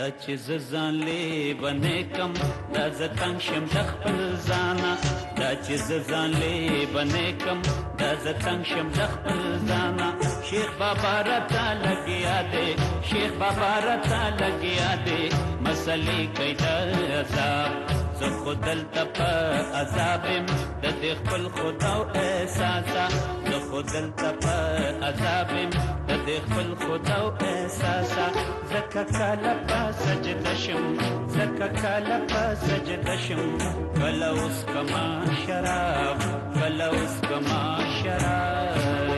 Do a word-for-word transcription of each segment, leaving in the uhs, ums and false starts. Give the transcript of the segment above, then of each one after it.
چې ز ځان لیونی کم دا زه تنګ شم د خپل ځانه دا چې زه ځان لیونی کم دا زه تنګ شم د خپل ځانه شیخ بابا راته لګیا دی شیخ بابا راته لګیا دی مسلې کوي د عذاب زه خو دلته په عذاب یم د دې خپل خدا او احساسه زه خو دلته په عذاب یم د دې خپل خدا او احساسه ځکه کله په سجده شم ځکه کله په سجده شم کله اوس کما شراب کله اوس کما شراب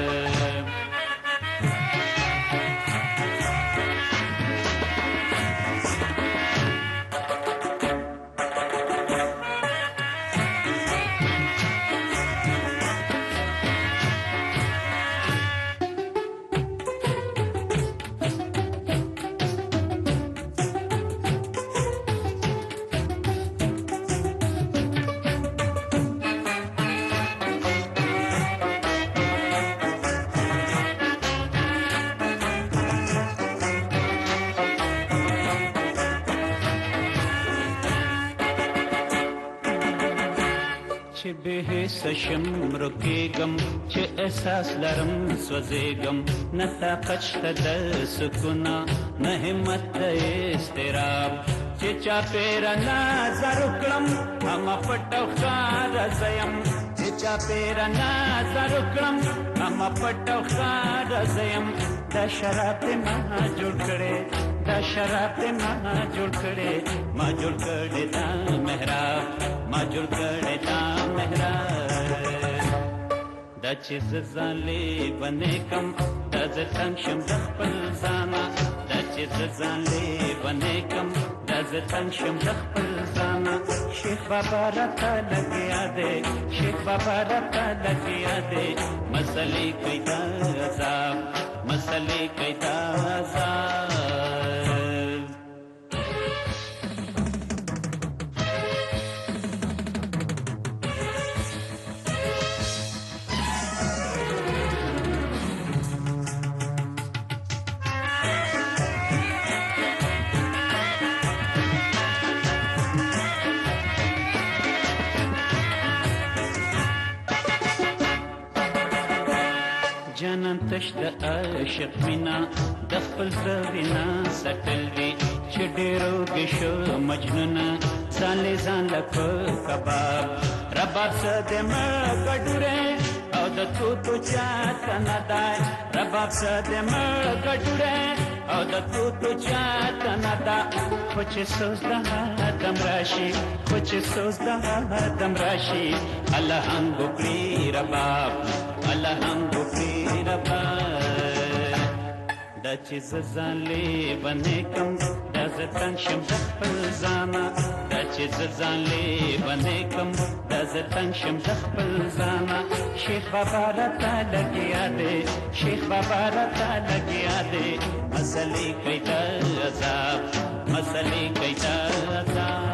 چې به حس شم رکیږم چې احساس لرم سوځېږم نه طاقت شته د سکونه نه همت د اضطراب چې چاپېره نظر وکړم همه پټ او ښکاره زه یم چې چاپېره نظر وکړم همه پټ او ښکاره زه یم دا شراب دې ما جوړ کړې دا شراب دې ما جوړ کړې ما جوړ کړې دا محراب ما جوړ کړې دا محراب دا چې زه ځان لیونی کم دا زه تنګ شم د خپل ځانه دا چې زه ځان لیونی کم دا زه تنګ شم د خپل ځانه شیخ بابا راته لګیا دی شیخ بابا راته لګیا دی مسلې کوي دا عذاب مسلې کوي دا عذاب جانان تش د عاشق مینا د خپل زړه وینا سټل وي چې ډېرو کې شو مجنونه ځان لې ځان لکه کباب رباب څه د مګډوره او د توتو چاته نه دی رباب څه د مګډوره او د توتو چاته نه ده خو چې سوز د دم راشي خو چې سوز د دم راشي الله هم وکړي رباب الله هم وکړي رباب دا چې زه ځان لیونی کم دا زه تنګ شم د خپل ځانه دا چې زه ځان لیونی کم دا زه تنګ شم د خپل ځانه شیخ بابا راته لګیا دی شیخ بابا راته لګیا دی مسلې کوي د عذاب مسلې کوي د عذاب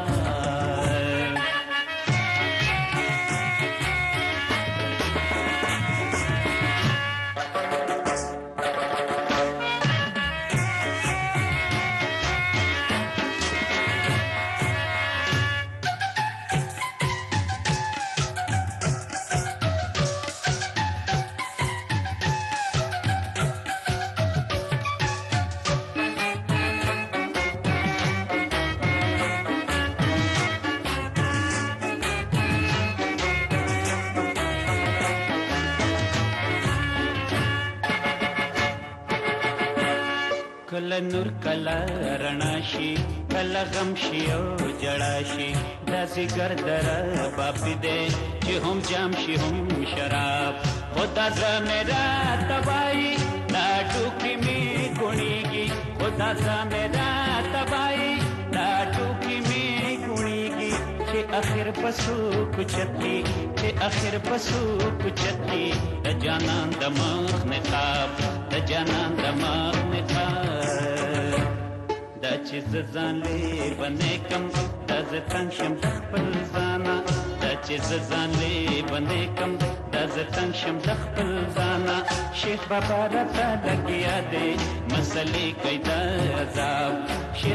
کله نور کله رڼا شي کله غم شي او جړا شي داسې ګردره باپې دی چې هم جام شي هم شراب خدا زه مې راته وایي دا ټوکې مې ګونېږي خدا زه مې راته وایي دا ټوکې مې ګونېږي چې اخر په څوک چتي چې اخر په څوک چتي د جانان د مخ نقاب د جانان د مخ نقاب دا چې زه ځان لیونی کم دا زه تنګ شم د خپل ځانه دا چې زه ځان لیونی کم دا زه تنګ شم د خپل ځانه شیخ بابا راته لګیا دی مسلې کوي د عذاب شیخ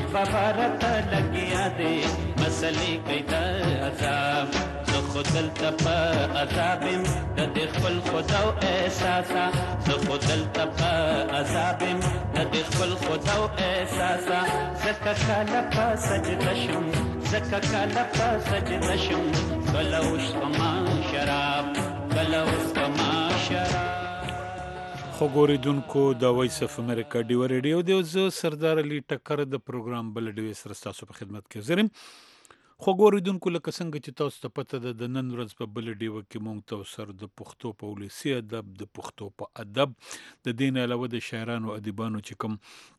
بابا راته لګیا دی مسلې کوي د عذاب زه خو دلته په عذاب یم د دې خپل خدا او احساسا زه خو دلته په عذاب یم د دې خپل خدا او احساسا ځکه کله په سجده شم ځکه کله په سجده شم کله وشکما شراب کله وشکما شراب. خو ګورېدونکو د وایس اف امریکا ډیوه ریډیو دی او زه سردار علي ټکر د پروګرام بل ډیوې سره ستاسو په خدمت کې حاضر یم. خو ګورېدونکو لکه څنګه چې تاسو ته پته ده د نن ورځ په بله ډیوه کې موږ تاسو سره د پښتو په ولسي ادب د پښتو په ادب د دې نه علاوه د شاعرانو ادیبانو چې کوم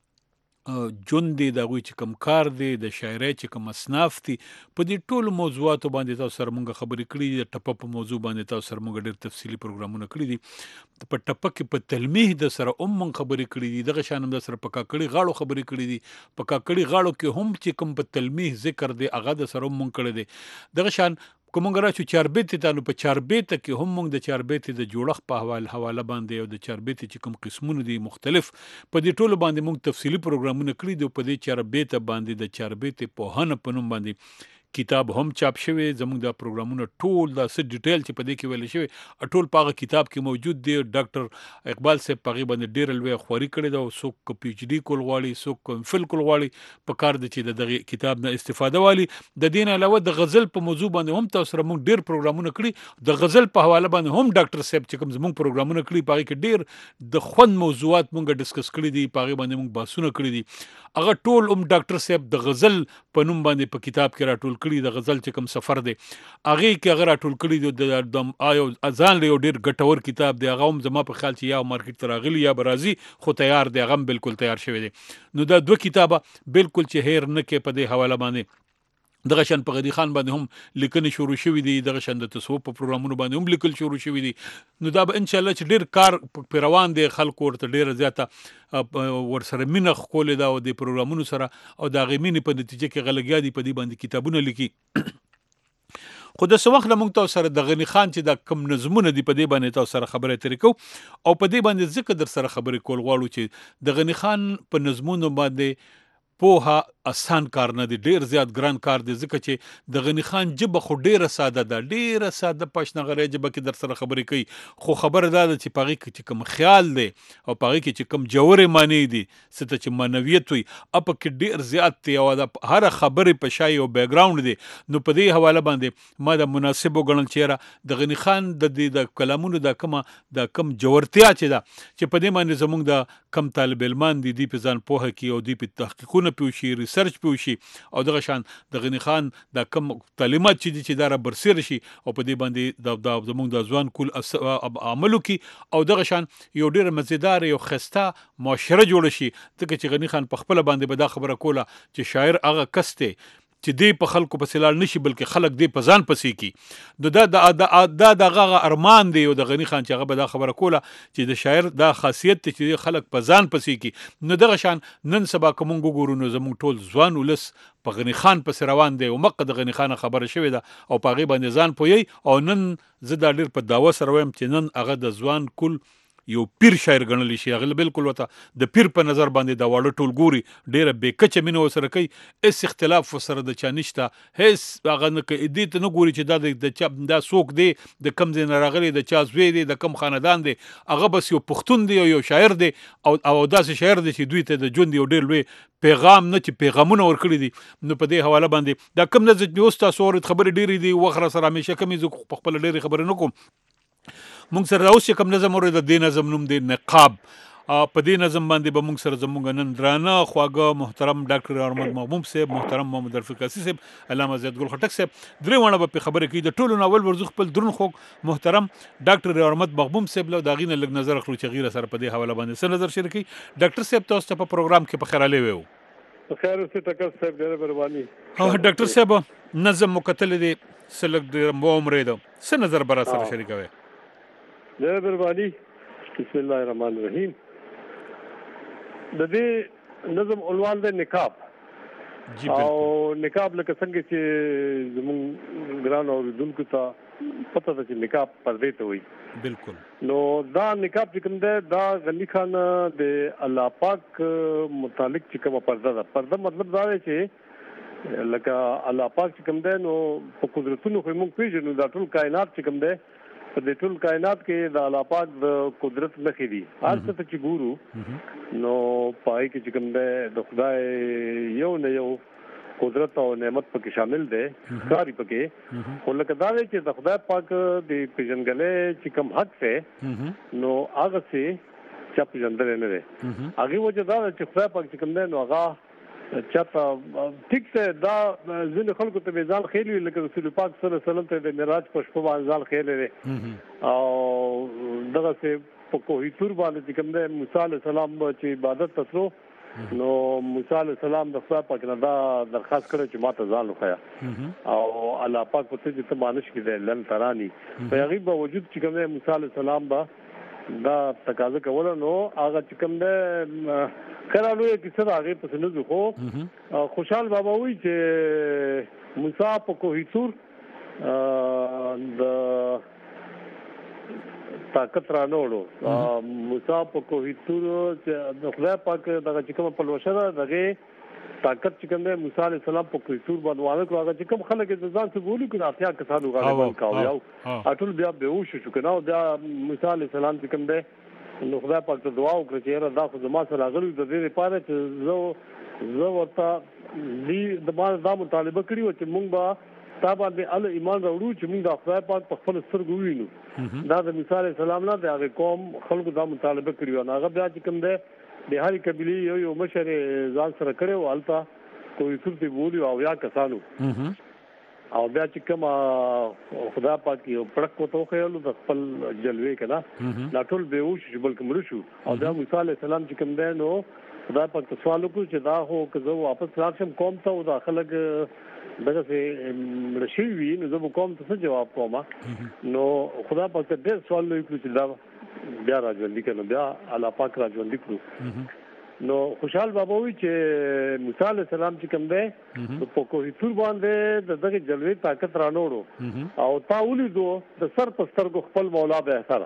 جون دی د هغوی چې کوم کار دی د شاعرۍ چې کوم اصناف دي په دې ټولو موضوعاتو باندې تاسو سره موږ خبرې کړي دي. د ټپه په موضوع باندې تاسو سره موږ ډېر تفصیلي پروګرامونه کړي دي. په ټپه کې په تلمیح د سره هم موږ خبرې کړي دي. دغه شان هم د سره په کاکړي غاړو خبرې کړي دي. په کاکړي غاړو کې هم چې کوم په تلمیح ذکر دی هغه د سره هم موږ کړی دی. دغه شان که موږ راشو چاربیتې ته نو په چاربیته کې هم موږ د چاربیتې د جوړښت په حواله حواله باندې او د چاربیتې چې کوم قسمونه دي مختلف په دې ټولو باندې موږ تفصیلي پروګرامونه کړي دي. په دې چاربیته باندې د چاربیتې پوهنه په نوم باندې کتاب هم چاپ شوی. زموږ دا پروګرامونه ټول دا څه ډیټیل چې په دې کې ویل شوی ټول په هغه کتاب کې موجود دی. ډاکټر اقبال صاحب په هغې باندې ډېره لویه خواري کړې ده او څوک پی ایچ ډي کول غواړي څوک ایم فل کول غواړي په کار ده چې د دغې کتاب نه استفاده والي. د دې نه علاوه د غزل په موضوع باندې هم تاسو سره موږ ډېر پروګرامونه کړي. د غزل په حواله باندې هم ډاکټر صاحب چې کوم زموږ پروګرامونه کړي په هغې کې ډېر د خوند موضوعات موږ ډسکس کړي دي. په هغې باندې موږ بحثونه کړي دي. هغه ټول هم ډاکټر صاحب د غزل په نوم باندې په کتاب کې راټول کړي. د غزل چې کوم سفر دی هغې کې هغه راټول کړي دي. د آیو ځان له یو ډېر ګټور کتاب دی. هغه هم زما په خیال چې یا مارکیټ ته راغلی یا به راځي خو تیار دی. هغه هم بالکل تیار شوی دی. نو دا دوه کتابه بالکل چې هیر نه کې په دې حواله باندې دغه شان په غني خان باندې هم لیکنې شروع شوي دي. دغه شان د تصوف په پروګرامونو باندې هم لیکل شروع شوي دي. نو دا به انشاءالله چې ډېر کار په روان دی. خلکو ورته ډېره زیاته ورسره مینه ښکلې ده او د پروګرامونو سره او د هغې مینې په نتیجه کې هغه لګیا دي په دې باندې کتابونه لیکي. خو د څه وخت نه موږ تاسو سره د غني خان چې دا کم نظمونه دي په دې باندې تاسو سره خبرې اترې کوو او په دې باندې ځکه در سره خبرې کول غواړو چې د غني خان په نظمونو باندې پوهه اسان کار نه دی، ډیر زیات ګران کار دی، ځکه چې د غنی خان جبه خو ډیره ساده ده، ډیره ساده پښنغری جبه کې در سره خبرې کوي، خو خبره ده چې پاغي کې چې کوم خیال دی او پاغي کې چې کوم جوړې معنی دي ست چې معنویت وي اپ کې ډیر زیات دی او هر خبرې په شای او بیک گراوند دی. نو په دې حواله باندې ما د مناسب وګڼل چې د غنی خان د دې د کلامونو د کومه د کم جوړتیا چې ده چې په دې باندې زموږ د کم طالب علمان دي دی په ځان پوهه کی او دی په تحقیقونه پیوشي ریسرچ پیوشي او دغه شان د غنی خان د کم تعلیمات چې دي چې دا را برسیر شي او په دې باندې د زموږ د ځوان کول عملو کی او دغه شان یو ډیر مزیدار یو خسته معاشره جوړ شي. ځکه چې غنی خان په خپل باندې به دا خبره کوله چې شاعر هغه کس دی چې دی په خلکو پسې لاړ نشي بلکې خلک دی په ځان پسې کی. نو دا د دا دغه ارمان دی او د غنی خان چې هغه به دا خبره کوله چې د شاعر دا خاصیت دی چې خلک په ځان پسې کی. نو دغه شان نن سبا کوم وګورو نو زموږ ټول ځوان ولس په غنی خان پسې روان دی او مقه د غنی خان خبره شوې ده او په هغې باندې ځان پوهی او نن زه دا ډېر په دعوه سره وایم چې نن هغه د ځوان کل یو پیر شاعر ګڼلی شي. هغه بالکل ورته د پیر په نظر باندې دا واړه ټول ګوري، ډېره بې کچه مینه ورسره کوي، هېڅ اختلاف ورسره د چا نشته، هېڅ هغه نه کوي، دې ته نه ګوري چې دا د چا دا څوک دی، د کوم ځای نه راغلی، د چا زوی دی، د کوم خاندان دی، هغه بس یو پښتون دی او یو شاعر دی او او داسې شاعر دی چې دوی ته د ژوند یو ډېر لوی پیغام نه چې پیغامونه ورکړي دي. نو په دې حواله باندې دا کوم نه چې اوس تاسو اورئ خبرې ډېرې دي، وخت را سره همیشه کمې زه په خپله ډېرې خبرې نه کوم. مونږ سره اوس چې کوم نظم اورئ د دې نظم نوم دی نقاب. په دې نظم باندې به مونږ سره زموږ نن درانه خواږه محترم ډاکټر ارمد محبوب صاحب، محترم محمد رفیق اسي صاحب، علامه زیات ګل خټک صاحب درې واړه به په خبرې کوي. د ټولو ناول ورزو خپل درون خوږ محترم ډاکټر ارمد محبوب صاحب له داغینه لږ نظر اخلو چې غیره سره په دې حواله باندې څه نظر شریکي. ډاکټر صاحب تاسو ته په پروګرام کې په خیر علي ویو. خیر اوسې ټکر صاحب ډېره مهرباني. ها ډاکټر صاحب نظم مکتل دی سلک د مو عمرې ده څه نظر برا سره شریکوي. ډېره مهرباني. بسم الله الرحمن الرحیم. د دې نظم عنوان دی نقاب. او نقاب لکه څنګه چې زموږ ګران اوریدونکو ته پته ده چې نقاب پردې ته وایي بالکل. نو دا نقاب چې کوم دی دا غنی خان د الله پاک متعلق چې کومه پرده ده، پرده مطلب دا دی چې لکه الله پاک چې کوم دی نو په قدرتونو خو موږ پیژنو دا ټول کائنات چې کوم دی په دې ټول کائنات کې د الله پاک د قدرت نښې دي. هر څه ته چې ګورو نو پای کې چې کوم دی د خدای یو نه یو قدرت او نعمت پکې شامل دی ښکاري پکې. خو لکه دا دی چې د خدای پاک د پیژنګلې چې کوم حق دی نو هغه څه چا پیژندل نه دی. هغه وجه دا چې خدای پاک چې کوم دی نو هغه چاته ټیک ته دا ځینې خلکو ته ځان خېلوي لکه رسول پاک صلی الله علیه وسلم ته د معراج په شپه باندې ځان خېلې او دغه څه په کوهي تور باندې چې کوم دی موسی علیه السلام چې عبادت تسلو نو موسی علیه السلام د خدای پاک نه دا درخواست کړ چې ماته ځان وخیا او الله پاک په څه چې مانش کې دی لن ترانی په هغه باوجود چې کوم دی موسی علیه السلام با دا تقاضا کوله نو هغه چې کوم دی کړهلو یې کیسه راغی په سنځو خو خوشحال بابا وی چې موسی په کوهي تور د طاقت را نوړو موسی په کوهي تور چې د خدای پاک دغه چې کوم په لوشه دغه طاقت چې کوم دی موسی علیه السلام په کوهي تور باندې وانه کړو هغه چې کوم خلک د ځان څخه بولی کړه اتیا کسانو غالبا کاوه یو اټول بیا بیهوش شو کنه بیا موسی علیه السلام چې کوم دی نو خدای پاک ته دعا وکړه چې دا خو زما سره غلي د دې لپاره چې زه زه ورته دې د ما دا مطالبه کړی و چې مونږ به تا باندې ال ایمان راوړو چې مونږ د خدای پاک په خپل سترګو وینو. دا د موسی علیه السلام نه د هغه قوم خلکو دا مطالبه کړی و. هغه بیا چې کوم دی د هرې قبیلې یو یو مشر ځان سره کړی و هلته کوهي تور ته بولي او یا کسانو او بیا چې کوم خدا پاک یو پړک وته خېلو د خپل جلوه کړه لا ټول بیهوش شو بلکې مړ شو او دا موسی علیه السلام چې کوم دی نو خدا پاک ته سوال وکړو چې دا هو که زه واپس راشم قوم ته او دا خلک دغه څه مړشي وي نو زه به قوم ته څه جواب کوم. نو خدا پاک ته ډېر سوال وکړو چې دا بیا راځي کنه بیا الله پاک راځي کړو. نو خوشحال بابا وی چې موسی علیه السلام چې کوم دی په کوهي تور باندې د دغه جلوه طاقت رانوړو او تا ولیدو د سر په سترګو خپل مولا به سره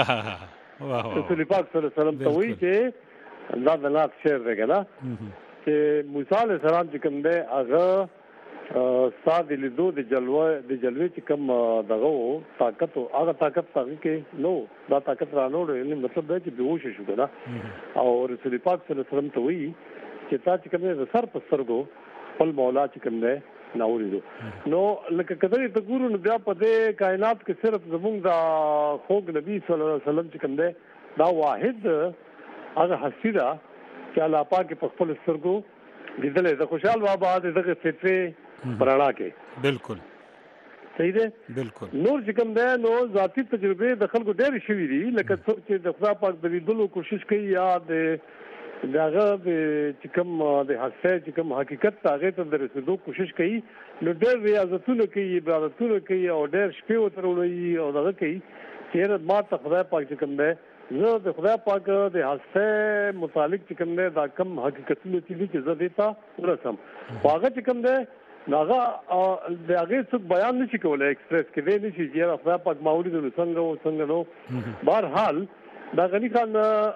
رسول پاک صلی الله علیه وسلم ته وی چې دا د نات شعر دی کنه چې موسی علیه السلام چې کوم دی هغه استاد لیدو د جلوه د جلوه چې کوم دغه طاقت هغه طاقت هغه کې نو دا طاقت رانوړو یعنی مطلب دا چې بیهوش شو کنه او رسول پاک صلی الله علیه وسلم ته وی چې تا چې کوم د سر په سترګو خپل مولا چې کوم دی ناوریدو. نو لکه کله ته ګورو نو بیا په دې کائنات کې صرف زمونږ د خوږ نبی صلی الله علیه وسلم چې کوم دی دا واحد هغه هستی ده چې الله پاک په خپل سترګو لیدلې. د خوشحال بابا دغه فطري پرانا کې بالکل صحیح ده. بالکل نور چې کوم دی نو ذاتی تجربه د خلکو ډېر شوي دي لکه څوک چې د خدای پاک د لیدلو کوشش کوي یا د دغه چې کوم د حسه چې کوم حقیقت هغه ته د رسیدو کوشش کوي نو ډېر ریاضتونه کوي عبادتونه کوي او ډېر شپې وترولي او دغه کوي چې ما ته خدای پاک چې کوم دی زه د خدای پاک د حسه متعلق چې کوم دی دا کم حقیقتونه چې زه دیتا ورسم هغه چې کوم دی هغه د هغه څه بیان نشي کولای ایکسپریس کې دی نشي چې خدای پاک ماوري د څنګه او څنګه نو بهر حال دا غنی خان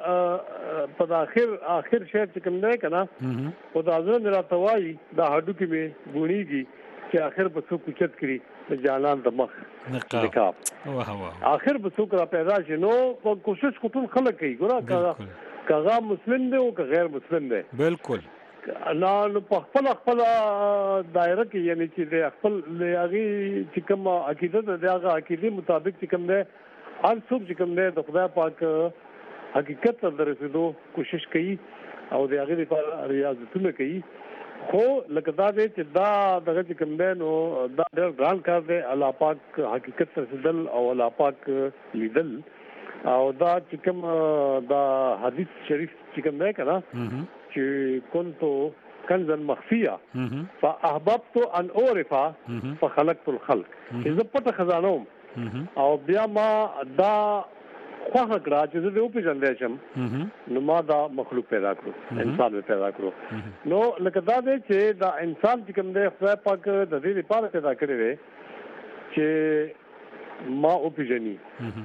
په اخر اخر شعر چې کوم دی کنه او دا ځنه راتوي دا هډو کې به غونیږي چې اخر به څوک چت کړي د جانان د مخ نقاب واه واه اخر به څوک را پیدا شي نو کوشش کوټول خلک کوي ګوره کغه مسلم دی او که غیر مسلم دی بالکل نه نو په خپل خپل دایره کې یعنی چې د خپل هغه چې کوم عقیده د هغه عقیده مطابق چې کوم دی هر څوک چې کوم دی د خدای پاک حقیقت ته رسیدو کوشش کوي او د هغه لپاره ریاضتونه کوي. خو لکه دا دی چې دا دغه چې کوم دی نو دا ډېر ګران کار دی الله پاک حقیقت ته رسیدل او الله پاک لیدل او دا چې کوم دا حدیث شریف چې کوم دی کنه چې كنت كنزا مخفيا فاحببت ان اعرف فخلقت الخلق اذا پټه خزانوم او بیا ما دا خواه کړه چې زه دې وپېژندلی شم نو ما دا مخلوق پیدا کړو انسان مې پیدا کړو نو لکه دا دی چې دا انسان چې کوم دی خدای پاک د دې لپاره پیدا کړی دی چې ما وپېژني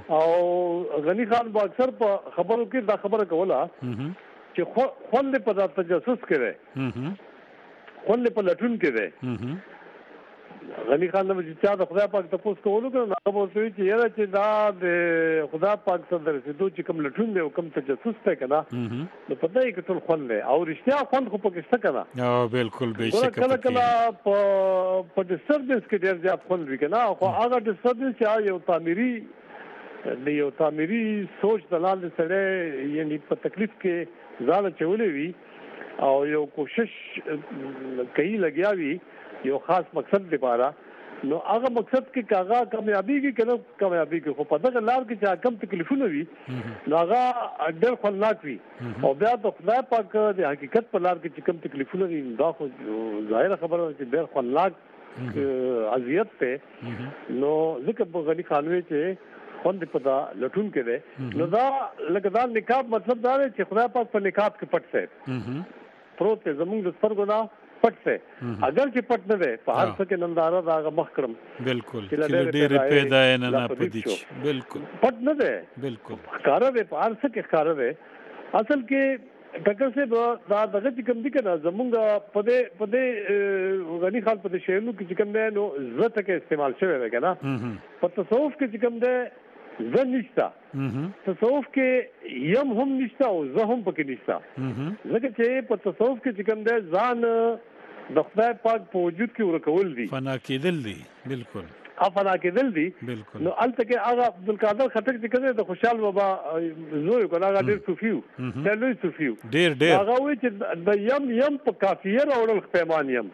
او غني خان با اکثر په خبرو کې دا خبره کوله چې خوند په دا تجسس کې دی خوند په لټون کې دی غني خان نو چې چا د خدای پاک تاسو کولو کنه هغه ورته چې یاره چې دا د خدای پاک سره درسېدو چې کوم لټون دی او کوم تجسس ته کنه نو پته یې کتل خوند دی او رښتیا خوند خو پکې شته کنه او بالکل به شک کله کله په په ډیسټربنس کې ډېر زیات خوند وي کنه خو هغه ډیسټربنس چې یو تعمیري د یو تعمیري سوچ د لاندې سره یعنی په تکلیف کې ځان چولې وي او یو کوشش کوي لګیا وي یو خاص مقصد لپاره نو هغه مقصد کې کاغه کامیابی کې کنه کامیابی کې خو په دغه لار کې چې کم تکلیفونه وي نو هغه ډېر خلناک وي او بیا د خدای پاک د حقیقت په لار کې چې کم تکلیفونه وي دا خو ظاهر خبره چې ډېر خلناک اذیت ته نو ځکه په غني خانوي چې خوند په دا لټون کې دی نو دا لکه دا نقاب مطلب دا دی چې خدای پاک په نقاب کې پټ سي پروت زمونږ د سترګو نه پټ سي اگر چې پټ نه دی په هر څه کې ننداره دا مخ کړم بالکل چې ډېر پیدا نه نه پدې بالکل پټ نه دی بالکل ښکارا دی په هر څه کې ښکارا دی اصل کې ټکر سے دا دغه چې کوم دي کنه زمونږ په دې په دې غني خان په دې شیانو کې چې کوم دی نو عزت کې استعمال شوی دی کنه په تصوف کې چې کوم دی زه نشته تصوف کې یم هم نشته او زه هم پکې نشته ځکه چې په تصوف کې چې کوم دی ځان د خدای پاک په وجود کې ورکول دي فنا کېدل دي بالکل افنا کېدل دي بالکل نو الته کې هغه عبدالقادر خټک چې کوي د خوشحال بابا زوی کو هغه ډېر صوفیو ډېر لوی صوفیو ډېر ډېر هغه وی چې د یم یم په کافیه راوړل پیمان یم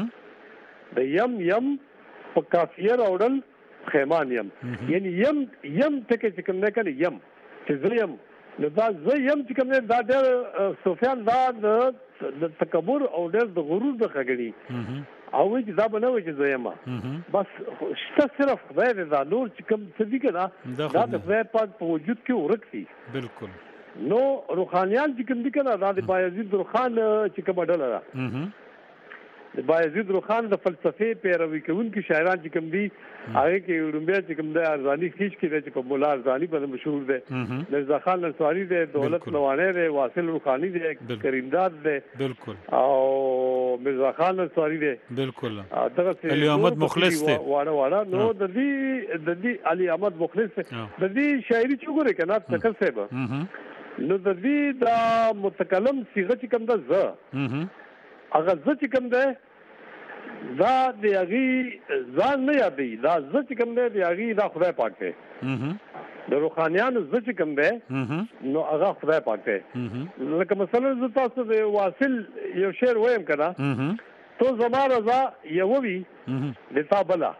د یم یم په کافیه راوړل خیمان یم یعنی یم یم ټکي چې کوم نه کړي یم چې زه یم نو دا زه یم چې کوم نه دا ډېر سفیان دا د تکبر او ډېر د غرور د خګړي او چې دا بنوي چې زه یم بس شته صرف خدای دې دا نور چې کوم څه دي کنه دا د خدای پاک په وجود کې ورکسي بالکل نو روحانيان چې کوم دي کنه دا د بایزید روحان چې کوم ډله ده د بایزید روحان د فلسفې پیروي کوونکي شاعران چې کوم دي هغه کې رومبیا چې کوم د ارزانی خیش کې چې په مولا ارزانی باندې مشهور دي مرزا خان انصاری دي دولت نوانه دي واصل روحانی دي کریمداد دي بالکل او مرزا خان انصاری دي بالکل دغه علي احمد مخلص دي واړه واړه نو د دې د دې علي احمد مخلص د دې شاعري چې ګوره کنه تکل صاحب نو د دې دا متکلم صيغه چې کوم ده ز اگر زه چې کوم ده دا د هغې ځان نه یادوي دا زه چې کوم دی د هغې دا خدای پاک دی د روحانیانو زه چې کوم دی نو هغه خدای پاک دی لکه مثلا زه تاسو د واصل یو شعر وایم که نه تو زما رضا یوه وي د تا بله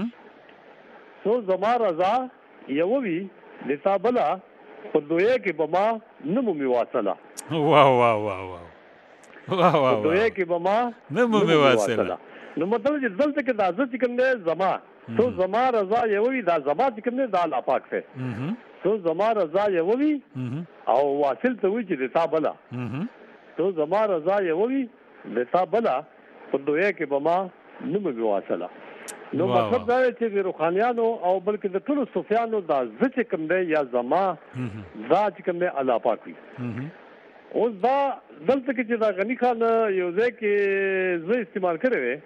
تو زما رضا یوه وي د تا بله په دویه کې به ما نه مومي واصله واه واه واه واه واه واه دویه کې به ما نه مومي واصله نو مطلب چې دلته کې دا زه چې کوم دی زما تو زما رضا یوه وي دا زما چې کوم دی دا الله پاک دی تو زما رضا یوه وي او واصل ته وي چې د تا بله تو زما رضا یوه وي د تا بله په دویه کې به ما نه مومي واصله نو مطلب دا دی چې د روحانیانو او بلکې د ټولو صوفیانو دا زه چې کوم دی یا زما دا چې کوم دی الله پاک وي اوس دا دلته کې چې دا غني خان یو ځای کې زه استعمال کړی وی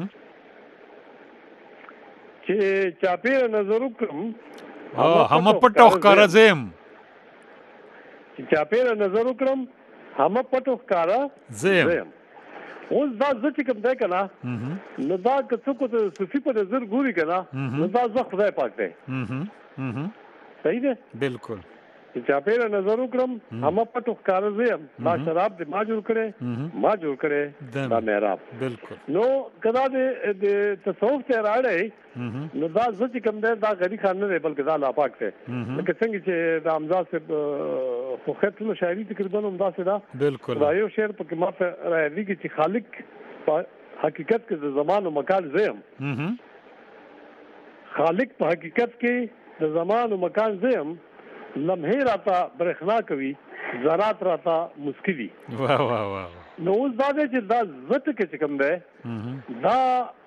چې چاپېره نظر وکړم همه پټو ښکاره زم چې چاپېره نظر وکړم همه پټو ښکاره زم اوس دا زه چې کوم دی که نه نو دا که څوک د صوفي په نظر ګوري که نه نو دا زه خدای پاک دی صحیح دی بالکل چې چاپېره نظر وکړم همه پټو ښکاره زه یم دا شراب د ما جوړ کړی ما جوړ کړی دا محراب بالکل نو که دا د تصوف ته راړی نو دا زه چې کوم دی دا غني خان نه دی بلکې دا الله پاک دی لکه څنګه چې د حمزه صاحب خو خیر ټوله شاعري تقریبا همداسې ده بالکل دا یو شعر پکې ما ته رايادېږي چې خالق په حقیقت کې د زمان او مکان زه یم خالق په حقیقت کې د زمان او مکان زه یم لمحه راته برېښنا کوي ذرات راته مسکی دي واه واه واه نو اوس دا دی چې دا زت کې چې کوم دی دا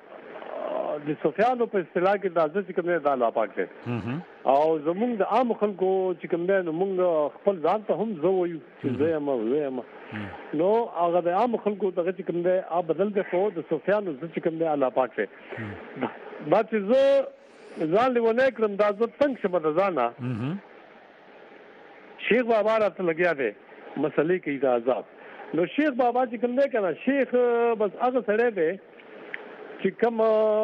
د سفیانو په اصطلاح کې دا زت چې کوم دی دا الله پاک دی او زمونږ د عام خلکو چې کوم دی نو موږ خپل ځان ته هم زه وایو چې زه یم زه یم نو هغه د عام خلکو دغه چې کوم دی آ بدل دی خو د سفیانو زت چې کوم دی الله پاک دی دا چې زه ځان لیونه کړم دا زه تنګ شم د ځانه شیخ بابا راته لګیا دی مسلې کوي د عذاب نو شیخ بابا چې کوم دی کنه شیخ بس هغه سړی دی چې کوم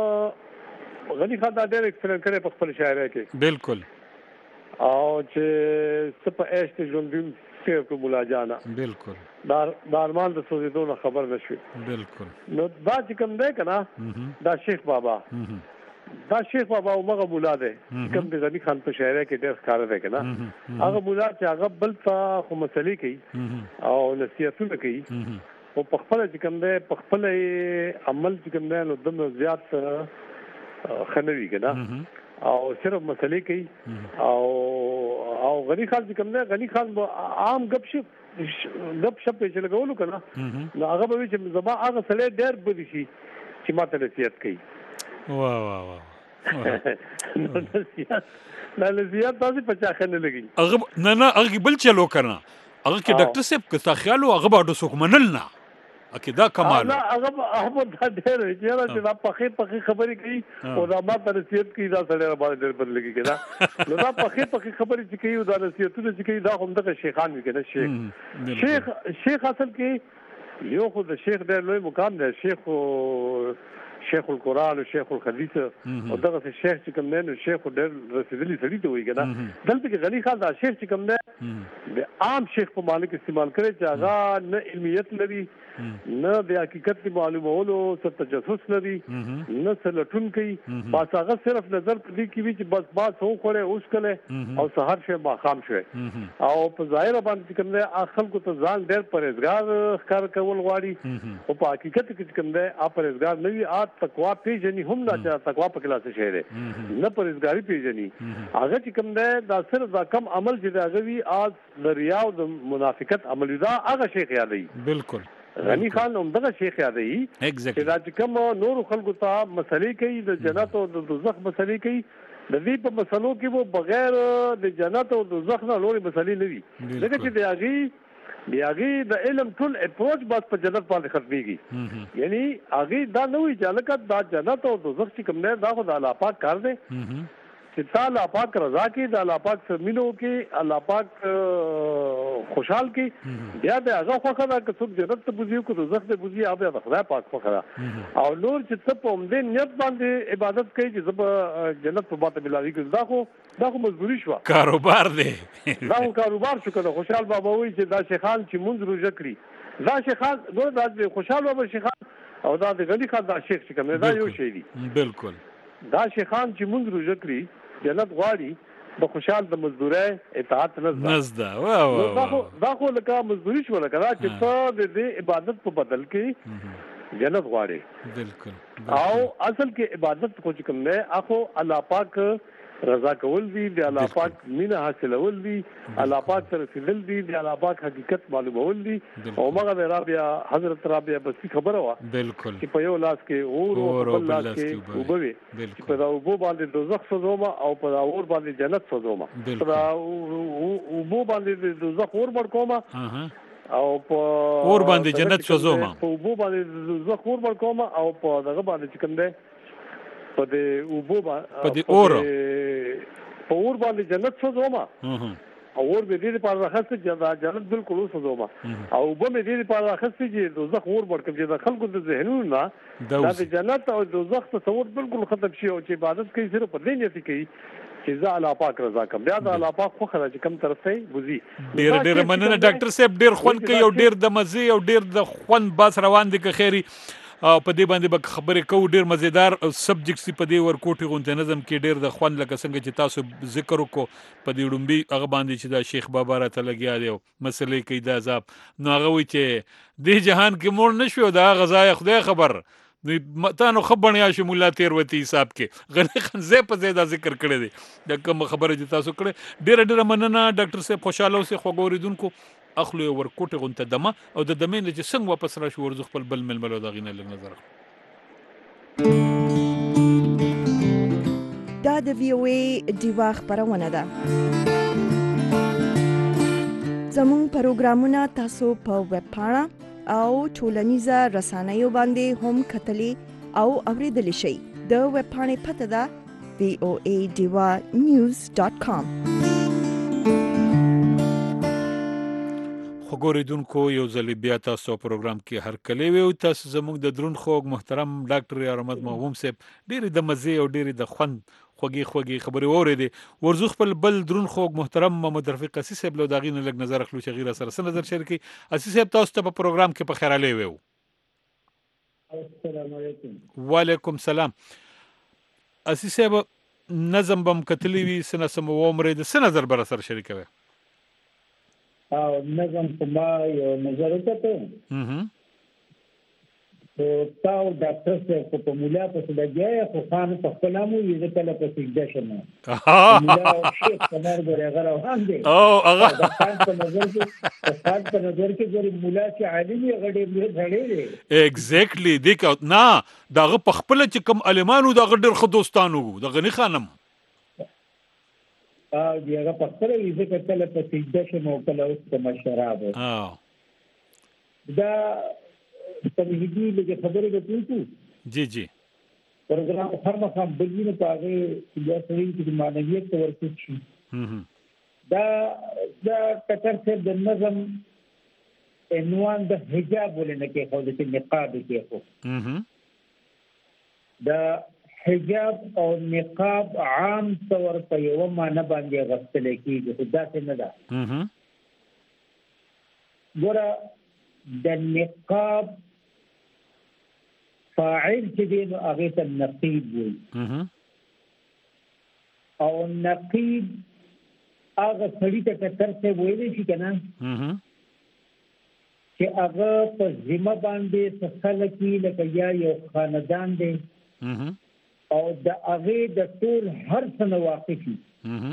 غنی خان دا ډېر ایکسپلین کړی په خپل شاعرۍ کې بالکل او چې سپه ایشت ژوندون سیر کو مولا جانا بالکل دا د ارمان د سوزیدو نه خبر نشوي بالکل نو دا چې کوم دی کنه دا شیخ بابا دا شیخ بابا عمر مولا دی کوم د غنی خان په شاعرۍ کې ډېر ښکار دی کنه هغه مولا چې هغه بل ته خو مسلې کوي او نصیحتونه کوي او په خپل چې کوم دی په خپل عمل چې کوم دی نو دمه زیات خنوي کنه او صرف مسلې کوي او او غنی خان چې کوم دی غنی خان عام غب شپ غب شپ چې لګولو کنه نو هغه به چې زما هغه سړی ډېر بدی شي چې ماته نصیحت کوي واه واه واه نو نصیحت نه نصیحت تاسو په چا خنه لګي هغه نه نه هغه بل چلو کنه هغه کې ډاکټر صاحب که تا خیال هغه باډو څوک منل نه اکه دا کمال نه هغه هغه دا ډېر چې دا پخې پخې خبرې کوي او دا ما ته نصیحت کوي دا سره باندې ډېر بدل لګي کنه نو دا پخې پخې خبرې چې کوي دا نصیحتونه چې کوي دا هم دغه شیخان وي کنه شیخ شیخ شیخ اصل کې یو خو د شیخ ډېر لوی مقام دی شیخ شیخ القرآن او شیخ الحدیث او دغه شیخ چې کوم نه شیخ ډېر رسیدلی سړی ته وایي کنه دلته کې غنی خان دا شیخ چې کوم نه د عام شیخ په معنی کې استعمال کړي چې هغه نه علمیت لري نه د حقیقت معلومولو څه تجسس لري نه څه لټون کوي بس هغه صرف نظر پدې کې وي چې بس بس هو کړي اوس کړي او سحر شه ماخام شوي او په ظاهر باندې کوم نه خلکو ته ځان ډېر پرهیزګار ښکار کول غواړي او په حقیقت کې کوم نه اپ پرهیزګار نه وي ا تقوا پیژني هم نه چې تقوا په کلاسه شي نه پرهیزګاری پیژني هغه چې کوم نه دا صرف دا کم عمل چې دا غوي از د ریا او د منافقت عمل دا هغه شیخ یادي بالکل غنی خان هم دغه شیخ یادي چې دا چې کوم نور خلکو ته مسلې کوي د جنت او د دوزخ مسلې کوي د دې په مسلو کې وو بغیر د جنت او دوزخ نه لوري مسلې نه وي لکه چې د هغه د هغه د علم ټول اپروچ بس په جنت باندې ختميږي یعنی هغه دا نه وي چې لکه دا جنت او دوزخ چې کوم نه دا خدای الله پاک کار دی چې تعالی پاک رضا کې د الله پاک سره مينو کې الله پاک خوشحال کې بیا د هغه خوخه دا چې څوک جنت ته بوزي کو دوزخ ته بوزي هغه د خدای پاک خوخه او نور چې څه په دې نیت باندې عبادت کوي چې زب جنت په باطه ملاوي کې دا خو دا خو مزدوري شو کاروبار دی دا کاروبار شو کنه خوشحال بابا وایي چې دا شیخان چې مونږ روزه کړی دا شیخان نور دا خوشحال بابا شیخان او دا د غنی خان دا شیخ چې کوم دا یو شی دی بالکل دا شیخان چې مونږ روزه کړی جنت غواړي د خوشحال د مزدوري اطاعت نزدا واه واه دا خو لکه مزدوري شو لکه دا چې په دې عبادت په بدل کې جنت غواړي بالکل او اصل کې عبادت کو چې کوم نه اخو الله پاک رضا کول دي د الله پاک مینا حاصلول دي الله پاک سره سیدل دي د الله پاک حقیقت معلومول دي او مغه رابعه حضرت رابعه بس خبره وا بالکل چې په یو لاس کې اور او په لاس کې وبوي چې په دا وبو باندې دوزخ سوزوما او په دا اور باندې جنت سوزوما په دا وبو باندې دوزخ اور ور کوما او په اور باندې جنت سوزوما په وبو باندې دوزخ اور ور کوما او په دغه باندې چې کوم ده په دې وبو باندې په دې اور په اور باندې جنت سوزوما او اور به دې په راخصه چې جنت بالکل سوزوما او به مې دې په راخصه چې دوزخ اور ورکم چې د خلکو د ذهنونو نه دا د جنت او دوزخ تصور بالکل ختم شي او چې عبادت کوي صرف په دې نیت کوي چې ځا الله پاک رضا کوم بیا د الله پاک خو خره چې کوم طرف ته وزي ډیر ډیر مننه ډاکټر صاحب ډیر خون کوي او ډیر د مزي او ډیر د خون باس روان دي که خیری او په دې باندې به خبرې کوو ډېر مزیدار سبجیکټس په دې ورکوټي غونډه نظم کې ډېر د خوند لکه څنګه چې تاسو ذکر وکړو په دې ډومبي هغه باندې چې دا شیخ بابا راته لګیا دی مسلې کوي دا عذاب نو هغه وایي چې دې جهان کې مور نشو دا غذای خدای خبر نو تا نو خبر یا شو مولا تیر وتی حساب کې غنی خنزه په زیاده ذکر کړی دی د کوم خبره چې تاسو کړې ډیره ډیره مننه ډاکټر صاحب خوشاله اوسئ خوګوریدونکو اخلو ور کوټه غونته دمه او د دمین چې څنګه واپس را شو ورزخ خپل بل ململو د غینه لږ نظر دا د وی او ای دیوا خبرونه ده زموږ پروګرامونه تاسو په ویب پاڼه او ټولنیزه رسنیو باندې هم کتلی او اوریدلی شئ د ویب پاڼې پته ده وی او ای دیوا نیوز ډاټ کام. خوګوریدونکو یو ځل بیا تاسو پروګرام کې هر کله وی او تاسو زموږ د درون خوګ محترم ډاکټر احمد محوم صاحب ډېری د مزه او ډېری د خوند خوږی خوږی خبرې اورېدې ورزو خپل بل درون خوږ محترم محمد رفیق اسیس صاحب له داغینه لګ نظر اخلو چې غیر سره سره نظر شریکي اسیس صاحب تاسو ته په پروګرام کې په خیر علي وو. السلام علیکم. وعلیکم سلام. اسیس صاحب نظم بم کتلی وی سنه سم و عمر د سنه نظر بر سره شریکوي او نظم کومه یو نظر وکړه اها او تاو ډاکټر صاحب په مولا په سدګیا خو خان په کلامو یې کله په سجده شمه مولا شیخ کمر غره غره وهاندي او هغه د خان په نظر کې د خان په نظر کې ګوري مولا چې عالم یې غړي مې غړي ایگزیکټلی دیک نه دغه په خپل چې کوم المانو دغه ډېر خدوستانو دغه نه خانم ا دغه په خپل یې کله په سجده شمه کله اوس په شراب ها دا تمهیدی لږه خبرې وکړو. جی جی پروګرام هر مخه بلینه پاغه یا سړي چې معنویت ورته شي هم دا دا ټکر څخه د نظم عنوان د حجاب ولنه کې خو د نقاب کې خو هم دا حجاب او نقاب عام طور په یو معنی باندې غوښتل کېږي دا څه نه ده. هم ګوره د نقاب فاعل چې دی نو هغه ته نقیب وي او نقیب هغه سړي ته ټکر څه ویلی شي کنه چې هغه په ذمہ باندې څه خلک لکه یا یو خاندان دی او د هغه د ټول هر څه نه واقف وي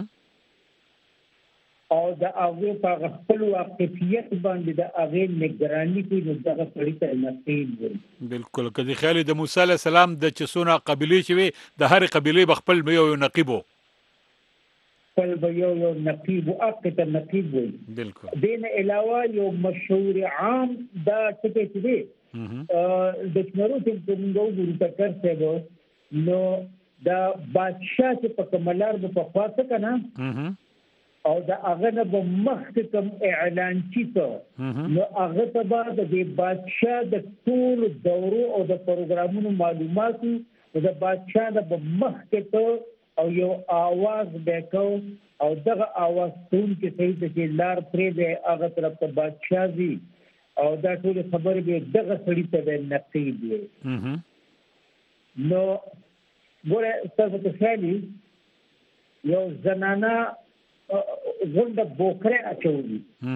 او د هغه په خپل واقفیت باندې د هغه نگرانی کوي نو دغه سړی ته نقیب وي. بالکل کدي خیال د موسی علی السلام د چسونه قبيله چې وي د هر قبيله بخپل یو نقیبو خپل یو یو نقیب او اقته نقیب وي. بالکل دین علاوه یو مشهور عام دا څه چې دی ا د څنورو چې موږ ورته کړو نو دا بادشاہ چې په کملار د په خاطر کنه او دا هغه نه به مخکې کوم اعلان چیته نو هغه ته به د بادشاہ د ټول دورو او د پروګرامونو معلوماتو د بادشاہ د مخکې ته او یو आवाज وکاو او دغه आवाज ټول کې صحیح چې لار پرې دی هغه طرف ته بادشاہ وي او دا ټول خبرې به دغه سړي ته نقیب وي. نو ګوره تاسو ته خیالي یو زنانه غونډه بوکره اچولي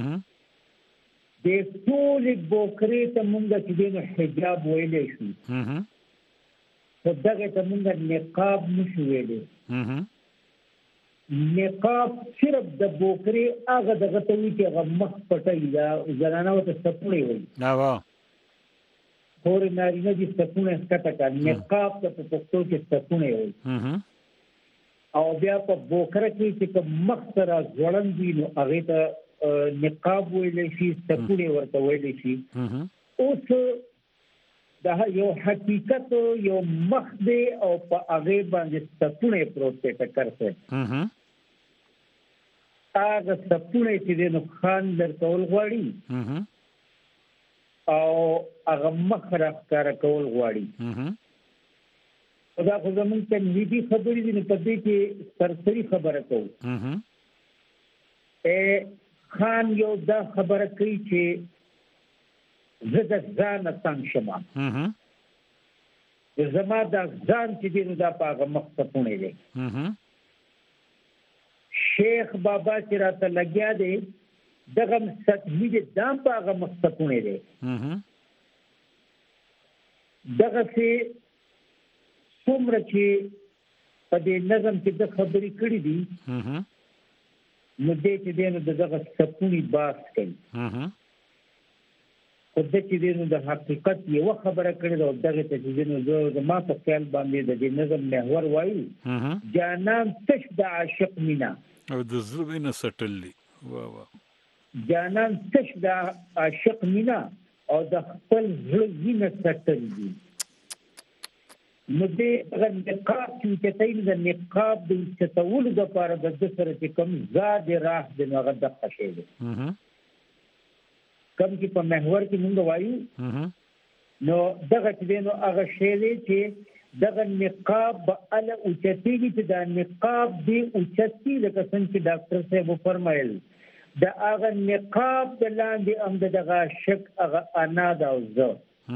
د ټول بوکره ته مونږ چې دینو حجاب ویلې شو خو دغه ته مونږ نقاب نشو ویلې. نقاب صرف د بوکره هغه دغه ته وی چې هغه مخ پټي دا زنانه وته سپړې وي نا وا خور نارینه دي سپونه ښکته کا نقاب ته په پښتو کې سپونه وي او بیا په بوکره کې چې کوم مخ سره ځوړن دي نو هغه ته نقاب ویل شي سپونه ورته ویل شي. اوس دا یو حقیقت یو مخ دی او په هغه باندې سپونه پروت ټکر څه هغه سپونه چې نو خان درکول غواړي او هغه مخ راښکاره کول غواړي. دا خو زمونږ ته نیدي خبرې دي نو په دې کې سرسري خبره کوو. خان یو دا خبره کوي چې زه د ځانه تنګ شمه زما دا ځان چې دی نو دا په هغه مخ سپونه دی. شیخ بابا چې راته لګیا دی دغه سطحي دی دا په هغه مخ سپونه دی. دغه سي څومره چې په دې نظم کې د خبرې کړې دي نو دې چې دینو دغه سپونی باس کوي خو د چې دینو د حقیقت یو خبره کړې ده دغه چې دینو زه ما په خیال باندې د دې نظم محور وایي جانان تش د عاشق مینا او د زړه وینه سټللی واه واه جانان تش د عاشق مینا او د خپل زړه وینه سټللی نو دې هغه نقاب چې تاسو د نقاب د چتولو لپاره د سره چې کوم زاد راه د هغه د خشه دي کوم چې په محور کې موږ وایو نو دغه چې نو هغه شی دی چې دغه نقاب به ال او چتیږي چې دا نقاب دی او چتی لکه څنګه چې ډاکټر صاحب فرمایل دا هغه نقاب د لاندې هم دغه شک هغه انا دا وزو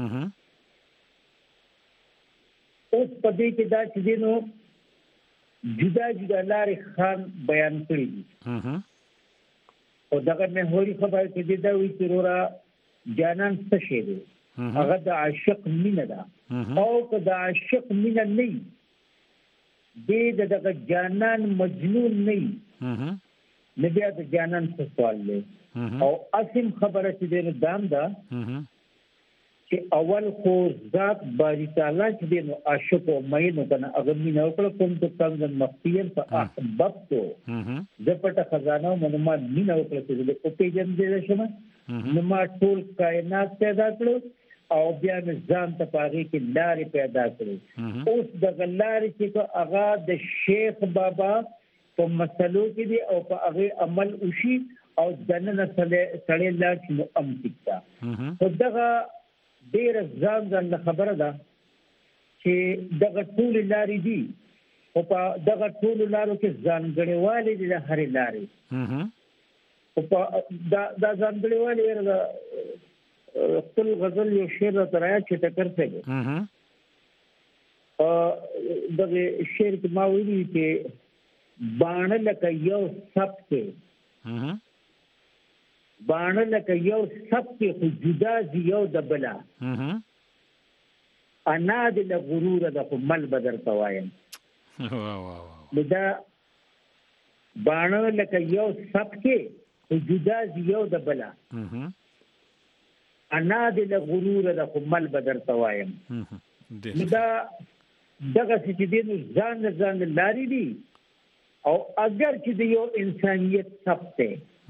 اوس په دې کې دا چې دینو جدا جدا لارې خان بیان کړی دي او دغه محوري خبره چې دا وی چې رورا جانان څه شی دی هغه د عاشق مینه ده او که د عاشق مینه نه دی دغه جانان مجنون نه نه بیا د جانان څه سوال دی او اسیم خبره چې دینو دام ده چې اول خو ذات باری تعالی چې دینو عاشق او مینه کنه هغه مینه وکړه کوم ته څنګه مخفیان په احببتو زپټه خزانه منما مینه وکړه چې د اوپیجن دې شمه نو ما ټول کائنات پیدا کړو او بیا ځان ته پاره کې لارې پیدا کړو اوس د لارې چې هغه د شیخ بابا په مسلو کې دی او په هغه عمل وشي او دنه سړی لار چې نو ام تکتا خو دغه ډیر ځان ځان خبره ده چې دغه ټول لارې دي او په دغه ټول لارو کې ځانګړیواله دي د هرې لارې او په دا د ځانګړیواله ورته خپل غزل یو شعر راځي چې ټکر څنګه ا دغه شعر کې ما ویلي چې باڼه لکه یو سب کې باڼه لکه یو سب کې خو جدا دي یو د بلا انا د غرور د مل بدر توایم واه واه دا باڼه لکه یو سب کې خو جدا دي یو د بلا انا د غرور د مل بدر توایم دا دغه چې دینو ځان ځان لاري دي او اگر چې د یو انسانيت ثبته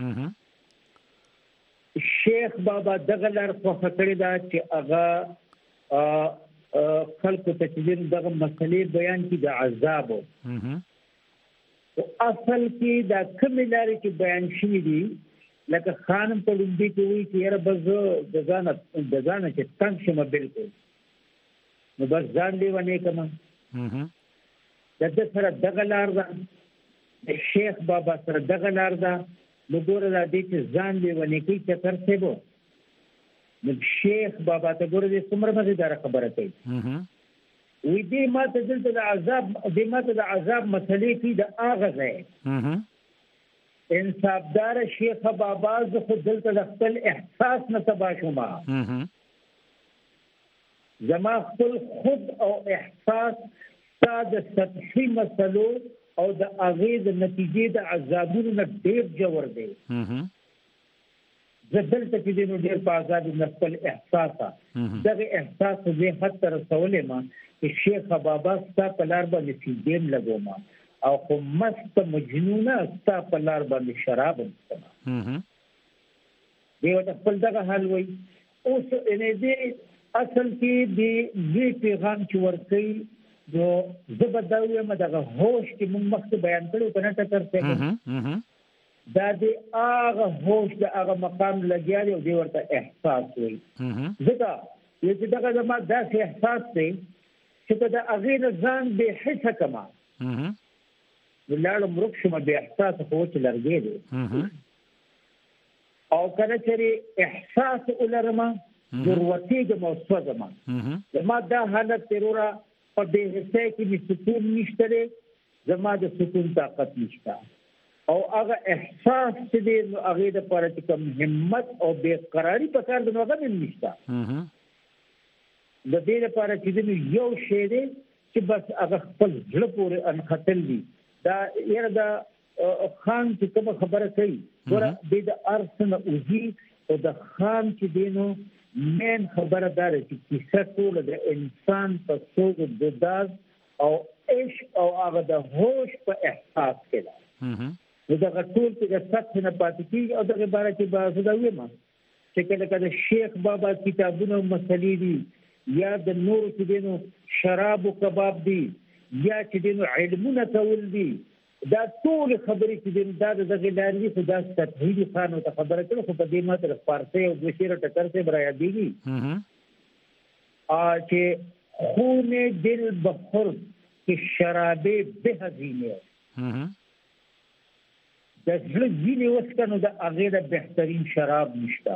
شیخ بابا دغه لار په فکرې دا چې هغه خلق ته چې دغه مسلې بیان کی د عذاب او اصل کې دا کوم لارې چې بیان شوی دي لکه خانم په لومبي کې وی چې یاره بز د ځان د ځان چې تنگ شمه بالکل نو بس ځان دی ونه کما دغه سره دغه لار ده شیخ بابا سره دغه لار ده نو ګوره دا دې چې ځان دی ونه کوي چې تر څه بو نو شیخ بابا ته ګوره دې څومره مزیدار خبره کوي وی دې ماته دلته د عذاب دې ماته د عذاب مسلې کې د اغه ځای انصافدار شیخ بابا زه خو دلته د خپل احساس نه تبا شوما زما خپل خود او احساس ساده سطحي مسلو او د اغیز نتیجې د عذابونو نه ډېر جوړ دی زه دلته چې دینو ډېر په آزاد خپل احساس دغه احساس زه حد تر رسولې ما چې شیخ بابا ستا په لار باندې سیدیم لګوم او خو مست مجنونه ستا په لار باندې شراب وڅښم دی وته خپل دغه حال وای اوس ان دې اصل کې دې پیغام چې ورکړي جو زبرداوی مدغه هوش کې موږ مخکې بیان کړو کنه ټکر څه دا دې هغه هوش د هغه مقام لګیاري او دې ورته احساس وي ځکه چې دغه زما داسې احساس دی چې دا اغیر ځان به حس کما ولړ مرخ شمه به احساس خو چې لرګي دی او کله چې احساس ولرما ضرورتي د موسوده ما زما دا حالت ترورا په دې حصے کې د سکون نشته زما د سکون طاقت نشته او هغه احساس چې د هغه د پاره کوم همت او بے قراری په کار د نوغه نشته د دې لپاره چې یو شی دی چې بس هغه خپل ځل پورې انختل دي دا یره دا خان چې کوم خبره کوي ګوره د ارسنه اوزي او د خان چې دینو مین خبره دار چې کیسه ټول د انسان په څوګ د داز او عشق او هغه د هوش په احساس کې ده دا ټول چې د سطح نه پاتې کیږي او د عبارت کې بازو دا ویما چې کله کله شیخ بابا کتابونه مسلې دي یا د نور چې دینو شراب او کباب دي یا چې دینو علمونه کول دي دا ټول خبرې چې دین دا د غلاري خو دا سطحي خانو ته خبره کړو خو په دې ماته فارسی او بشیر ټکر سے بریا دیږي ا چې خون دل بخور کې شرابې به هزینه د زړه ځینې وسکنو د هغې د بهترین شراب نشته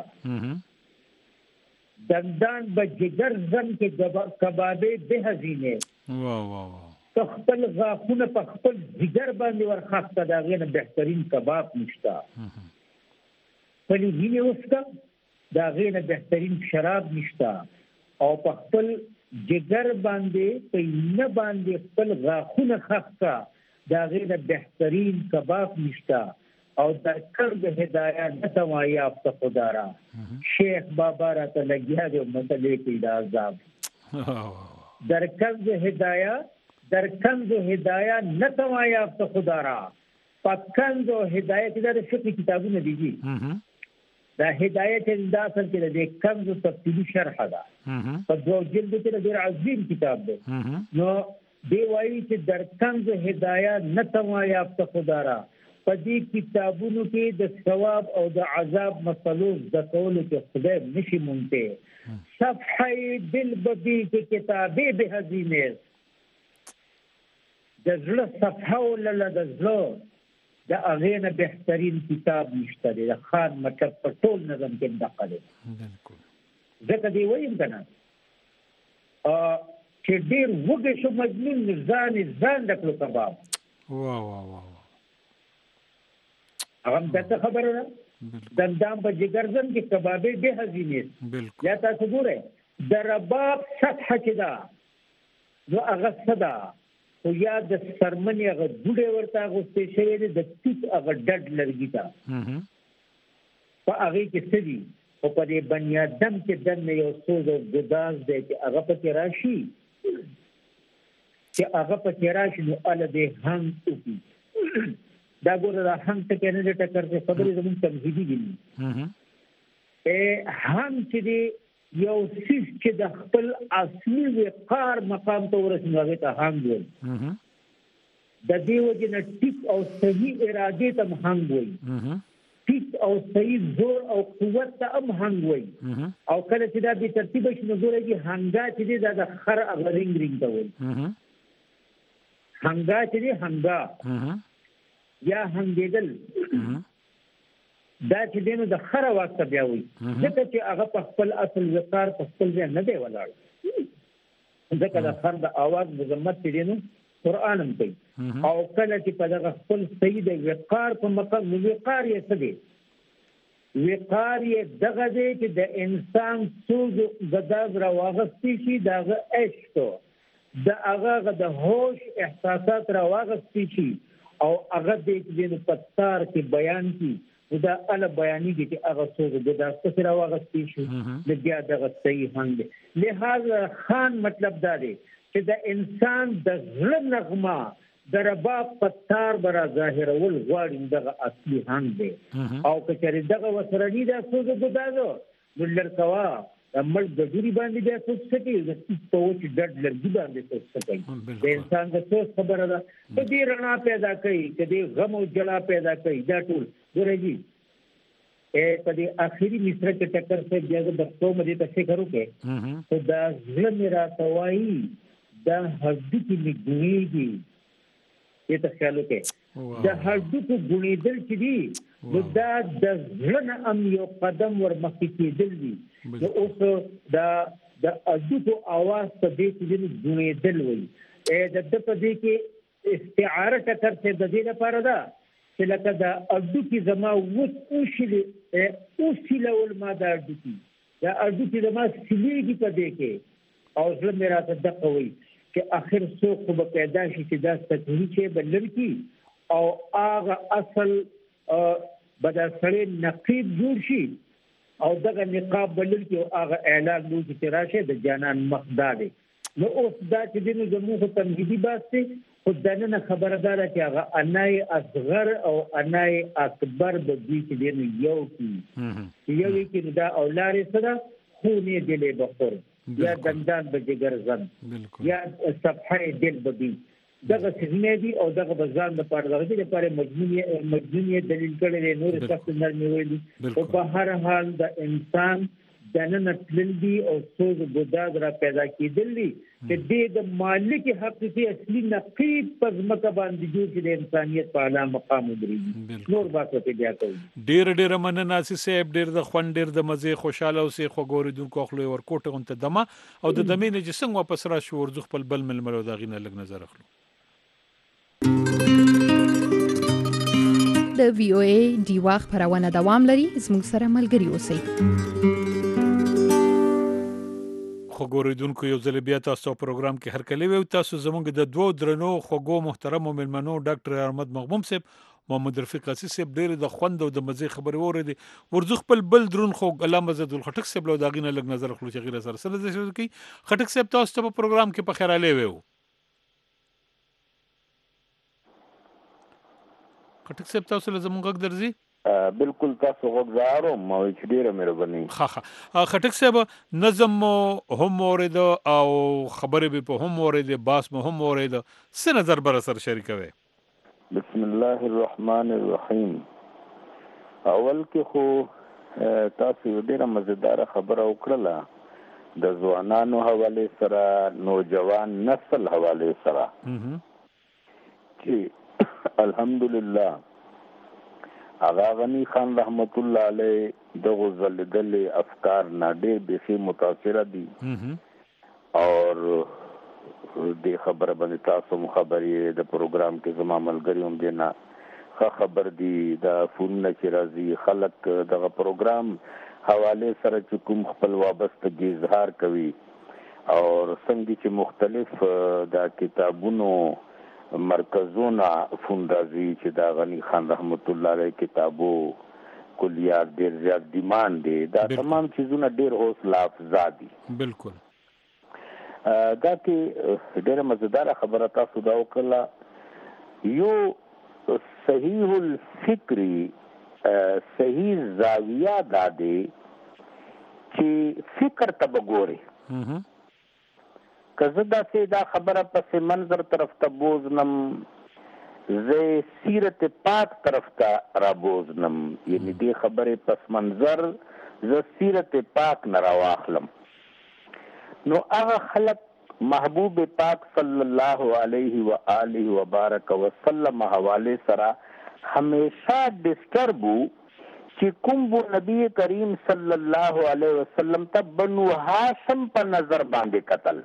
دندان به جګر زن کې کبابې به هزینې وا وا وا که خپل غاښونه په خپل جګر باندې ورخښته د هغې نه بهترین کباب نشته خپلې ځینې وسکه د هغې نه بهترین شراب نشته او په خپل جګر باندې په نه باندې خپل غاښونه خښته دا غیر بهترین کباب نشتا او در کرد هدایت نتوا یافت خدا را شیخ بابا را ته لګیا دی مسلې کې دا عذاب در کرد هدایت در کنز هدایت نتوا یافت خدا را په کنز هدایت دا شکل کتابونه دي دا هدایت دا اصل کې د کنز تفصیلی شرح ده په دوه جلد کې ډېر عظیم کتاب دی نو دی وایي چې در کنز هدایت نتوا یافت خدا را په دې کتابونو کې د ثواب او د عذاب مسلو د کولو کې خدای نشي مونته صفحه دل بدی کې کتابې به هزینه د زړه صفحه ولله د زړه د اغینه بهترین کتاب نشته دی د خان مطلب په ټول نظم کې دقه دی بالکل ځکه دی وایم کنه ا چې ډیر وګه شو مجنون ځان ځان د کلو کباب وا وا وا هغه دغه خبره ده دندام په جګرزن کې کبابې به هزینه بالکل یا تاسو ګوره د رباب سطح کې ده نو هغه صدا او یا د سرمنې هغه ډوډۍ ورته غوښتې شوی دی د توت هغه ډډ لرګي ته په هغې کې څه دي خو په دې بني ادم کې دننه یو سوز او ګداز دی چې هغه پکې راشي چې هغه پکې راشي نو هله دې هنګ وکړي دا ګوره دا هنګ ټکی نه دی ټکر دی خبرې زموږ تمهیدي دي هنګ چې دی یو څیز چې د خپل اصلي وقار مقام ته ورسي نو هغې ته هنګ وایي د دې وجې نه ټیک او صحیح ارادې ته هم هنګ وایي ټیک او صحیح زور او قوت ته هم هنګ وایي او کله چې دا بې ترتیبه شي نو ګوره چې هنګا چې دی دا د خر هغه رنګ رنګ ته وایي هنګا چې دی هنګا یا هنګېدل دا چې دی نو د خره واسطه بیا وایي ځکه چې هغه په خپل اصل وقار په خپل ځای نه دی ولاړ ځکه د خر د اواز مذمت چې دی نو قرآن هم کوي او کله چې په دغه خپل صحیح د وقار په مقام نو وقار یې څه دی وقار یې دغه دی چې د انسان څوز ګداز راواغستی شي د هغه عشق د هغه د هوش احساسات راواغستی شي او هغه دې چې په تار کې بیان کی دا ال بیانې دي چې هغه څو د داسته سره واغستې شو د بیا دغه صحیح هنګ لہذا خان مطلب دا دی چې د انسان د زړه نغمه د رباب په تار برا ظاهرول غواړي دغه اصلي هنګ دی او که چېرې دغه وسره دي دا څو د ګدازو نو لړکوا مړ د ډوري باندې بیا څوک سکي د په وچ ډډ لرګي باندې څوک سکي د انسان د څه خبره ده په دې رڼا پیدا کوي چې د غم او جلا پیدا کوي دا ټول ګورېږي ا په دې اخیری مصره کې ټکر څخه بیا د بختو مې ته څه کرو کې ته دا ځل میرا توای دا هډو کې میګويږي دې ته خیال وکړه د هډو کې ګونېدل چې دي دا د ځل ام یو قدم ور مخکې کېدل دي نو اوس دا د اډوکو اواز په دې کې غونېدل وایي د د په دې کې استعاره ټکر څه د دې لپاره ده چې لکه دا اډوکي زما وڅ اوشلې اوشلول ما دا اډوکي دا اډوکي زما سلیږي په دې کې او زړه مې راته دغه وایي چې اخر څوک خو به پیدا شي چې دا سطحي چې به لري او هغه اصل به دا سړی نقیب جوړ شي او دغه نقاب به لري او هغه اعلان وکړي چې راشه د جانان مخ دا دی. نو اوس دا چې دی نو زموږ تمهیدي بحث دی خو دننه خبرداره چې هغه انای اصغر او انای اکبر به دوی چې دی نو یو کي یو کې دا اولارې سره خونې دلې بخور یا دندان به جګر زن یا صفحه دل به دی دغه سجنه دي او دغه بزان د پاره دغه لپاره مجنونیه مجنونیه دلیل کړي نور سخت نرمي ویلي او په هر حال د انسان دننه تلندي او سوز ګداد را پیدا کیدلی چې د مالک حقیقي اصلي نقیب پر مکه باندې جوړ چې د انسانيت په اعلی مقام ودرېږي. نور باسه ته بیا کوي ډیر ډیر مننه صاحب ډیر د خوند ډیر د مزه خوشاله اوسې خو ګوریدونکو خپل ورکوټه غونته دمه او د دمینه چې څنګه واپس را شو ورځ خپل بل ململو دا غینه لګ نظر اخلو. د وی او ای دیوا خبرونه دوام لري زموږ سره ملګري اوسئ. خو ګوریدونکو یو ځل بیا تاسو پروګرام کې هر کله وي تاسو زموږ د دوه درنو خوګو محترم ملمنو ډاکټر احمد مغبوم صاحب محمد رفیق قاسی صاحب ډېر د خوند او د مزه خبرې وره دي ورځ خپل بل درون خو علامه زد الخټک صاحب له داغینه لګ نظر خلو چې غیر سره سره د کی خټک صاحب تاسو په پروګرام کې په خیراله ویو خټک صاحب تاسو له زموږ غږ درځي بالکل تاسو غوږزارو مو چې ډیره مهرباني. ها ها خټک صاحب نظم هم اورید او خبرې به په هم اورید باس مو هم اورید څه نظر بر سره شریکوي. بسم الله الرحمن الرحیم. اول کې خو تاسو ډیره مزیدار خبره وکړه د ځوانانو حواله سره نوجوان نسل حواله سره چې الحمدلله آغا غنی خان رحمت الله علیه د غزل دل افکار نه ډېر بيخي متاثر دي اور د خبره باندې تاسو مخابرې د پروګرام کې زما ملګری هم دینا خبر دي د فون چې راځي خلک دغه پروګرام حواله سره چې کوم خپل وابستګي اظهار کوي اور څنګه چې مختلف د کتابونو مرکزونه فوندازي چې دا غنی خان رحمت الله علیه کتابو کلیات ډیر زیات ډیماند دي دا تمام چیزونه ډیر حوصله افزا دي. بالکل دا کې ډیره مزیدار خبره تاسو دا وکړه یو صحیح الفکری صحیح زاویه دا دی چې فکر ته وګوري کزه دا سي دا خبره پس منظر طرف ته بوزنم زه سیرت پاک طرف ته را بوزنم یعنی دی خبره پس منظر زه سیرت پاک نه راواخلم نو هغه خلق محبوب پاک صلی الله علیه و آله و بارک وسلم حواله سره همیشه ډسټربو چې کوم بو نبی کریم صلی الله علیه وسلم ته بنو هاشم په نظر باندې قتل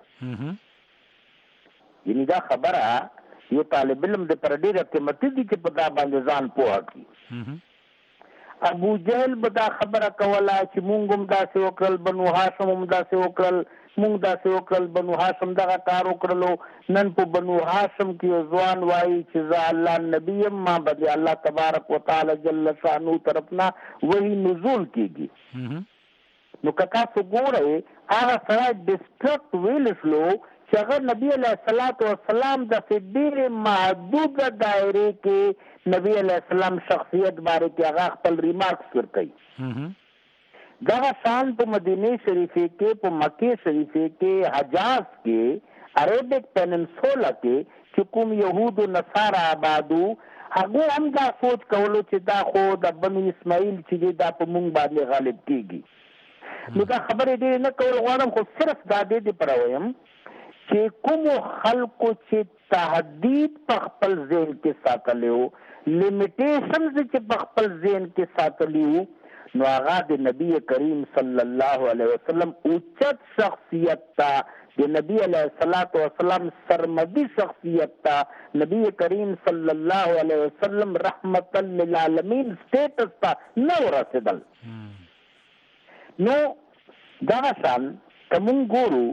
یعنی دا خبره یو طالب علم د پر ډیره قیمتي دي چې په دا باندې ځان پوهه کړي. ابو جهل به دا خبره کوله چې مونږ هم داسې وکړل بنو هاشم هم داسې وکړل مونږ داسې وکړل بنو هاشم دغه کار وکړلو نن په بنو هاشم کې ځوان وایي چې زه الله نبی یم ما به الله تبارک وتعالى جل شانو طرفنا وحی نزول کیږي. نو که تاسو ګورئ هغه سره ډسټرکټ ویل شلو چې هغه نبی علیه الصلاۃ والسلام د ډېرې محدوده دایره کې نبی علیه السلام شخصیت باره کې هغه خپل ریمارکس ورکړي. دغه شان په مدینه شریفه کې په مکه شریفه کې حجاز کې عربک پیننسولا کې چې کوم يهود او نصارا آبادو هغه هم دا سوچ کولو چې دا خو د بنو اسماعیل چې دا په مونږ باندې غالب کیږي. نو دا خبره دې نه کول غواړم خو صرف دا دې پر وایم چې کوم خلکو چې تهدید په خپل ذهن کې ساتلیو لیمیټیشنز چې په خپل ذهن کې ساتلیو نو هغه د نبی کریم صلی الله علیه وسلم اوچت شخصیت تا د نبی علیه الصلاۃ والسلام سرمدی شخصیت تا نبی کریم صلی الله علیه وسلم رحمت للعالمین سٹیٹس تا نو رسیدل. نو دا شان کوم ګورو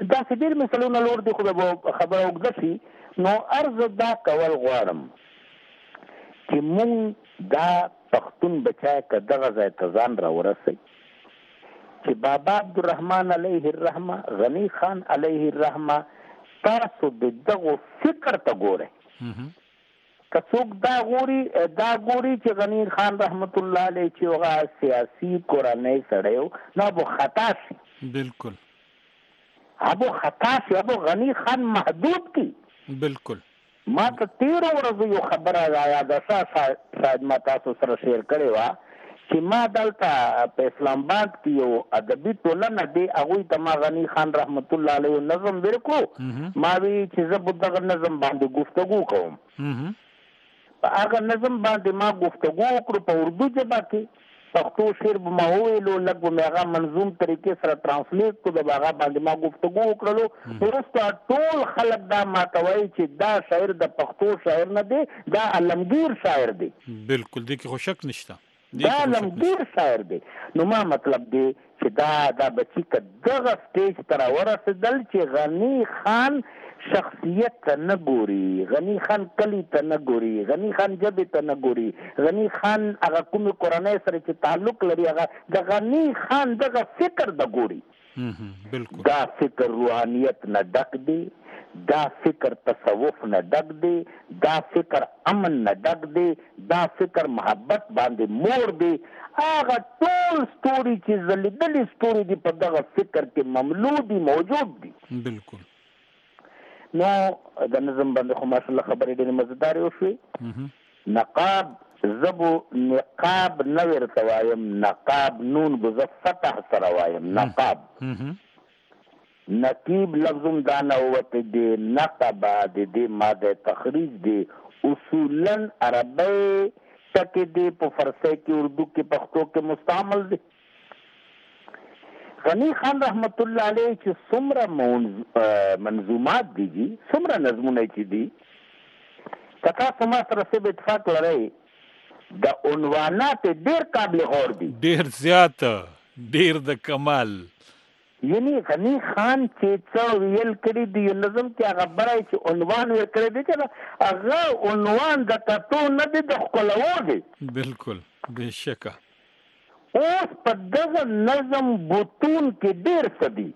دا چې ډېر مثالونه لور دي خو به خبره اوږده شي نو عرض دا کول غواړم چې مونږ دا پښتون بچای که دغه ځای ته ځان راورسوي چې بابا عبدالرحمن علیه الرحمه غنی خان علیه الرحمه تاسو د دغو فکر ته ګورئ که څوک دا ګوري دا ګوري چې غنی خان رحمت الله علیه چې هغه سیاسي کورنۍ سړی و نو به خطا شي بالکل ابو خطا شي ابو غنی خان محدود کی بالکل ما ته تیر ورځ یو خبره را یاده شاید ما تاسو سره شیر کړې وه چې ما دلته په اسلام آباد کې یو ادبي ټولنه دی هغوی ته ما غنی خان رحمت الله علیه نظم ورکړو ما وی چې زه به دغه نظم باندې گفتگو کوم په هغه نظم باندې ما گفتگو وکړو په اردو ژبه کې پښتو شعر به ما وویلو لږ به مې هغه منظوم طریقې سره ترانسلیټ کړو د هغه باندې ما گفتگو وکړلو وروسته ټول خلک دا ما ته وایي چې دا شاعر د پښتو شاعر نه دی دا علمگیر شاعر دی بالکل دې کې خو شک نشته دا علمگیر شاعر دی نو ما مطلب دی چې دا دا بچی که دغه سټیج ته راورسېدل چې غنی خان شخصیت ته نه ګوري غنی خان کلی ته نه ګوري غنی خان ژبې ته نه ګوري غنی خان هغه کومې کورنۍ سره چې تعلق لري هغه د غنی خان دغه فکر د ګوري بالکل دا فکر روحانیت نه ډک دی دا فکر تصوف نه ډک دی دا فکر امن نه ډک دی دا فکر محبت باندې مور دی هغه ټول ستوري چې ځلېدلي ستوري دي په دغه فکر کې مملو دي موجود دي بالکل نو د نظم باندې خو ماشاءالله خبرې ډېرې مزیدارې وشوې نقاب زبو نقاب نه ورته وایم نقاب نون به زه فتح سره وایم نقاب نقیب لفظم دا نه ووتې دی نقبه د دې ماده تخریج دی اصولا عربی ټکې دی په فارسي کې اردو کې پښتو کې مستعمل دی غنی خان رحمت الله علیه چې څومره منظومات دي جی څومره نظمونه چې دي که تاسو ما سره سب اتفاق لرئ د عنوانات ډېر قابل غور دي ډېر زیات ډېر د کمال یعنی غنی خان چې څه ویل کړي دي یو نظم کې هغه برای چې عنوان یې کړی دی چې هغه عنوان د کتو نه دی د ښکلو دی بالکل بېشکه اوس په دغه نظم بطون کې ډېر څه دي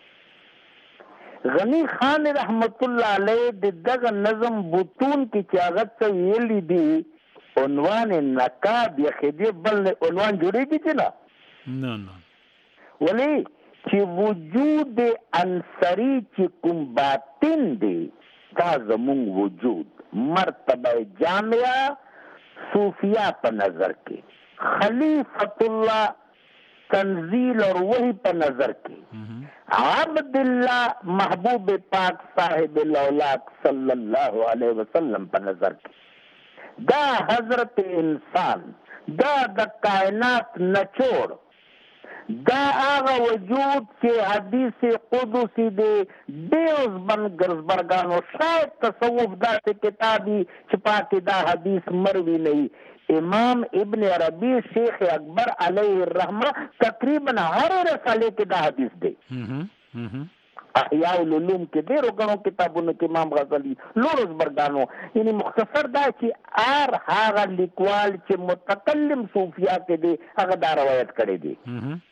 غنی خان رحمت الله علیه د دغه نظم بطون کې چې هغه څه ویلي دي عنوان نقاب یا خدي بل عنوان جوړېږي چې نه نه نه ولې چې وجود انصری چې کوم باطن دی دا زمونږ وجود مرتبه جامعه صوفیه په نظر کې خلیفۃ اللہ تنزیل اور وحی پر نظر کی عبد اللہ محبوب پاک صاحب الاولاق صلی اللہ علیہ وسلم پر نظر کی دا حضرت انسان دا دا کائنات نچوڑ دا آغا وجود چې حدیث قدسی دی دیوز بن گرزبرگانو شاید تصوف دا سے کتابی چپاکی دا حدیث مروی نہیں امام ابن عربی شیخ اکبر علیہ الرحمہ تقریباً ہر رسالے کے دا حدیث دے احیاء العلوم کے ډیرو غنو کتابونو کې امام غزالی لورز برګانو یعنی مختصر دا چې ار هغه لیکوال چې متکلم صوفیا کې دی هغه دا روایت کړی دی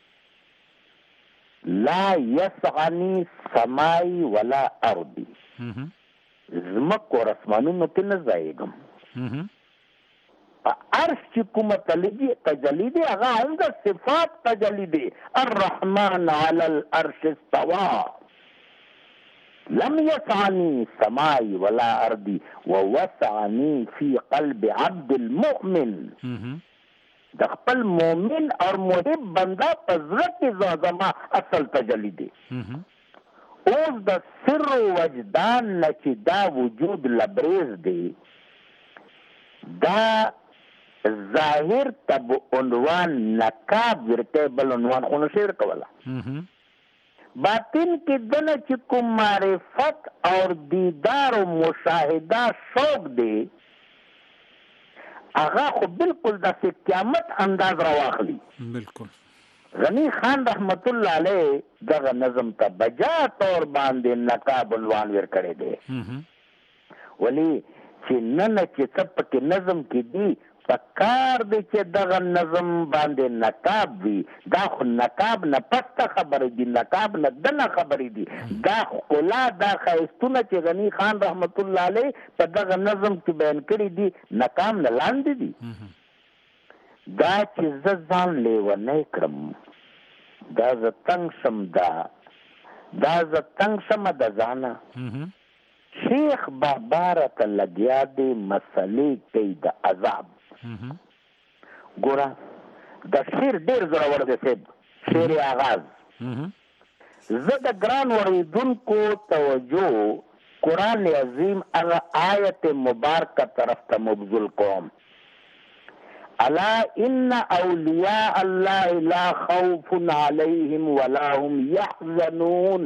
لا یسعنی سمائی ولا ارضی زمک و رسمانونو کې نه ځایږم عرش چې کومه تجلی دی هغه هم د صفات تجلی دی الرحمن علی العرش استوى لم يسعني سمائی ولا ارضی ووسعني في قلب عبد المؤمن د خپل مؤمن اور محب بنده په زړه کې زما اصل تجلی دی اوس د سر وجدان نه چې دا وجود لبریز دی دا ظاهر تب عنوان نقاب ورته بل عنوان خو نشیر کولا باطن کې دنه چې کوم معرفت اور دیدار و مشاهده شوق دی هغه خو بالکل د قیامت انداز راواخلي بالکل غنی خان رحمت الله علیه دغه نظم ته بجا طور باندې نقاب عنوان ورکړی دی ولی چې نن چې څه پکې نظم کې دي پکار دی چې دغه نظم باندې نقاب وي دا خو نقاب نه پسته خبرې دي نقاب نه دنه خبرې دي دا ښکلا دا ښایستونه چې غنی خان رحمت الله علیه په دغه نظم کې بیان کړي دي نقاب نه لاندې دي دا چې زه ځان لیونی کړم دا زه تنګ شم دا دا زه تنګ شم د ځانه شیخ بابا راته لګیا دی مسلې کوي د عذاب ګوره د شعر ډېر زورور دی صاحب شعر آغاز زه د ګران اورېدونکو توجه قرآن عظیم هغه آیت مبارکه طرف ته مبذول کوم الا ان اولیاء الله لا خوف علیهم ولا هم يحزنون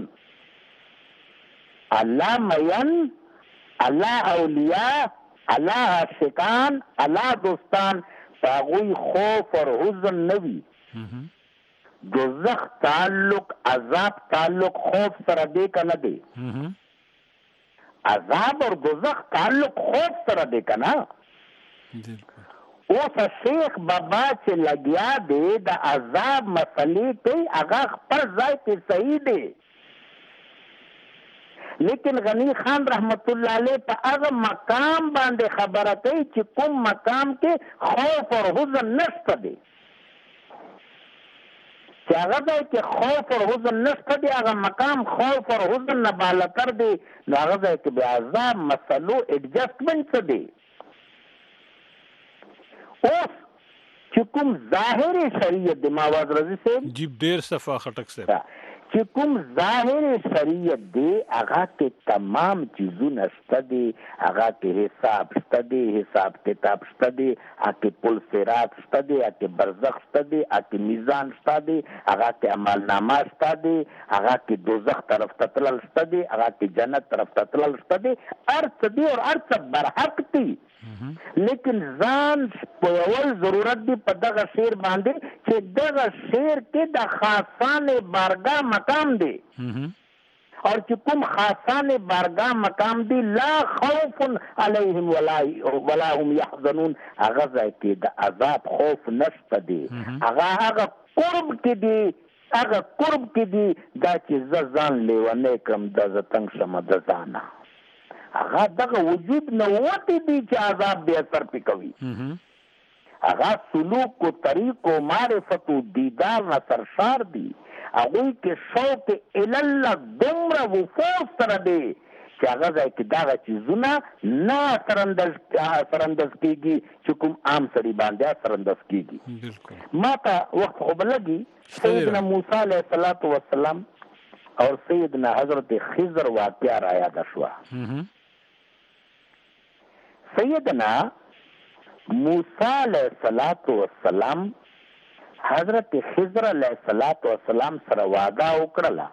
الله مین الله اولیاء الله عاشقان الله دوستان پاغوی خوف اور حزن نوی دوزخ تعلق عذاب تعلق خوف سره دی کنه دی عذاب اور دوزخ تعلق خوف سره دی کنه اوس شیخ بابا چې لګیا دی د عذاب مسلې کوي هغه خپل ځای کې صحیح دی لیکن غنی خان رحمت الله علیه په هغه مقام باندې خبره کوي چې کوم مقام کې خوف اور حزن نشته دی چې هغه ځای کې خوف اور حزن نشته دی هغه مقام خوف اور حزن نه بالاتر دی نو هغه ځای کې به عذاب مسلو ایڈجسټمنټ څه دی اوس چې کوم ظاهري شریعت د ماواز رضی صاحب جی ډیر صفه خټک صاحب چې کوم ظاهري شریعت دی هغه کې تمام چیزونه شته دي هغه کې حساب شته دي حساب کتاب شته دي هغه کې پل صراط شته دي هغه کې برزخ شته دي هغه کې میزان شته دي هغه کې عملنامه شته دي هغه کې دوزخ طرف ته تلل شته دي هغه کې جنت طرف ته تلل شته دي هر څه دي او هر څه برحق دي لیکن ځان پوهول ضرورت دی په دغه شعر باندې چې دغه شعر کې د خاصان بارګاه مقام دی اور چې کوم خاصان بارګاه مقام دی لا خوف علیهم ولا ولا هم يحزنون هغه ځای کې د عذاب خوف نشته دی هغه هغه قرب کې دی هغه قرب کې دی دا چې زه ځان لیونی کړم د زه تنګ شم د ځانه هغه دغه وجود نه وتی دی چې عذاب به اثر پې کوي هغه سلوک و طریق و معرفت و دیدار نه سرشار دی هغوی کې شوق الله دومره وفور سره دی چې هغه ځای کې دغه چیزونه نه اثرانداز اثرانداز کېږي چې کوم عام سړي باندې اثرانداز کېږي ما ته وخت خو به لګي سیدنا موسی علیه الصلاة والسلام اور سیدنا حضرت خضر واقعه را یاده شوه سیدنا موسی علیہ الصلوۃ والسلام حضرت خضر علیہ الصلوۃ والسلام سره وعده وکړه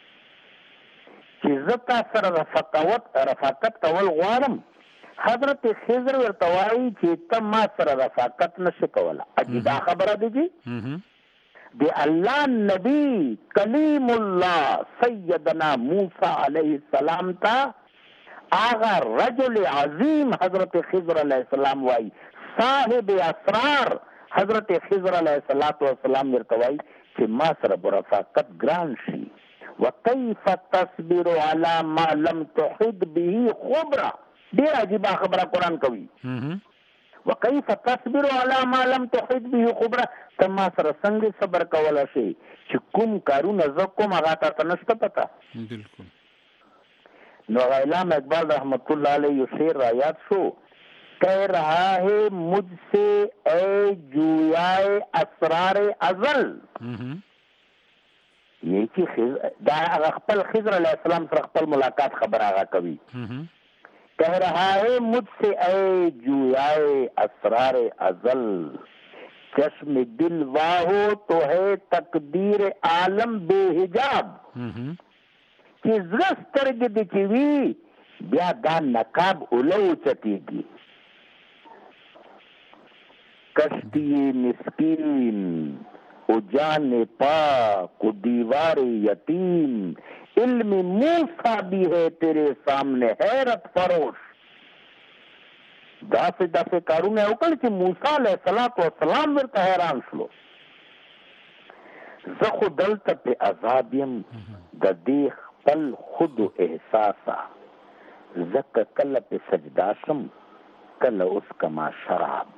چې زتا سره رفقت رفقت کول غواړم حضرت خضر ورته وایي چې ته ما سره رفقت نشې کوله عجیبه خبره دی جی دی الله نبی کلیم الله سیدنا موسی علیہ السلام تا آغا رجل عظیم حضرت خضر علیہ السلام وائی صاحب اسرار حضرت خضر علیہ السلام ورتوائی چې ما سره برفاقت ګران شي وکيف تصبر على ما لم تحد به خبرا ډیر عجیب خبره قرآن کوي وکيف تصبر على ما لم تحد به خبرا ته ما سره څنګه صبر کولای شي چې کوم کارونه زه کوم هغه ته نشته پته بالکل نو علامہ اقبال رحمت اللہ علیہ شعر آیات شو کہہ رہا ہے مجھ سے اے جویائے اسرار ازل یہ کی دا خپل خضر علیہ السلام سره خپل ملاقات خبر آغا کوي کہہ رہا ہے مجھ سے اے جویائے اسرار ازل چشم دل واہو تو ہے تقدیر عالم بے حجاب چې زړه سترګې دې چې وي بیا دا نقاب اوله اوچتېږي کشتی مسکین ओ जान पाक ओ दीवार यतीम, इल्म मूसा भी है तेरे सामने हैरत फरोश। दासे दासे कारونه وکړ چې موسی علیه السلام ورته حیران شلو. زه خو دلته په عذاب یم د دې خپل خود احساسا، زکه کله په سجدا شم کله اوس کما شراب.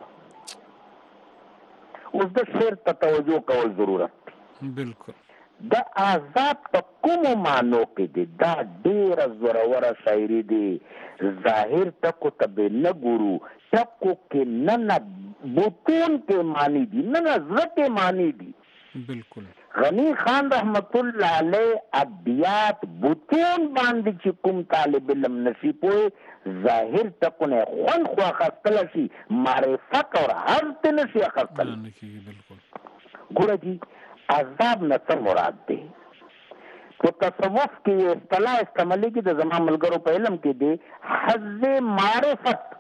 اوس د شعر ته توجه کول ضرورت دی. بالکل د عذاب په کومو معنو کې دی؟ دا ډېره زوروره شاعري دی. ظاهر ټکو ته به نه ګورو، ټکو کې نه نه بوتون کې معنی دي، نه نه زړه کې معنی دي. بالکل غنی خان رحمت الله علیه ابیات بوتون باندې چې کوم طالب علم نشي پوه ظاهر ټکو نه خون خو اخستل شي، معرفت اور هر ته نشي اخستل. بالکل ګوره جی عذاب نه څه مراد دی؟ په تصوف کې اصطلاح استعمالي کې د زما ملګرو په علم کې دی حظ معرفت.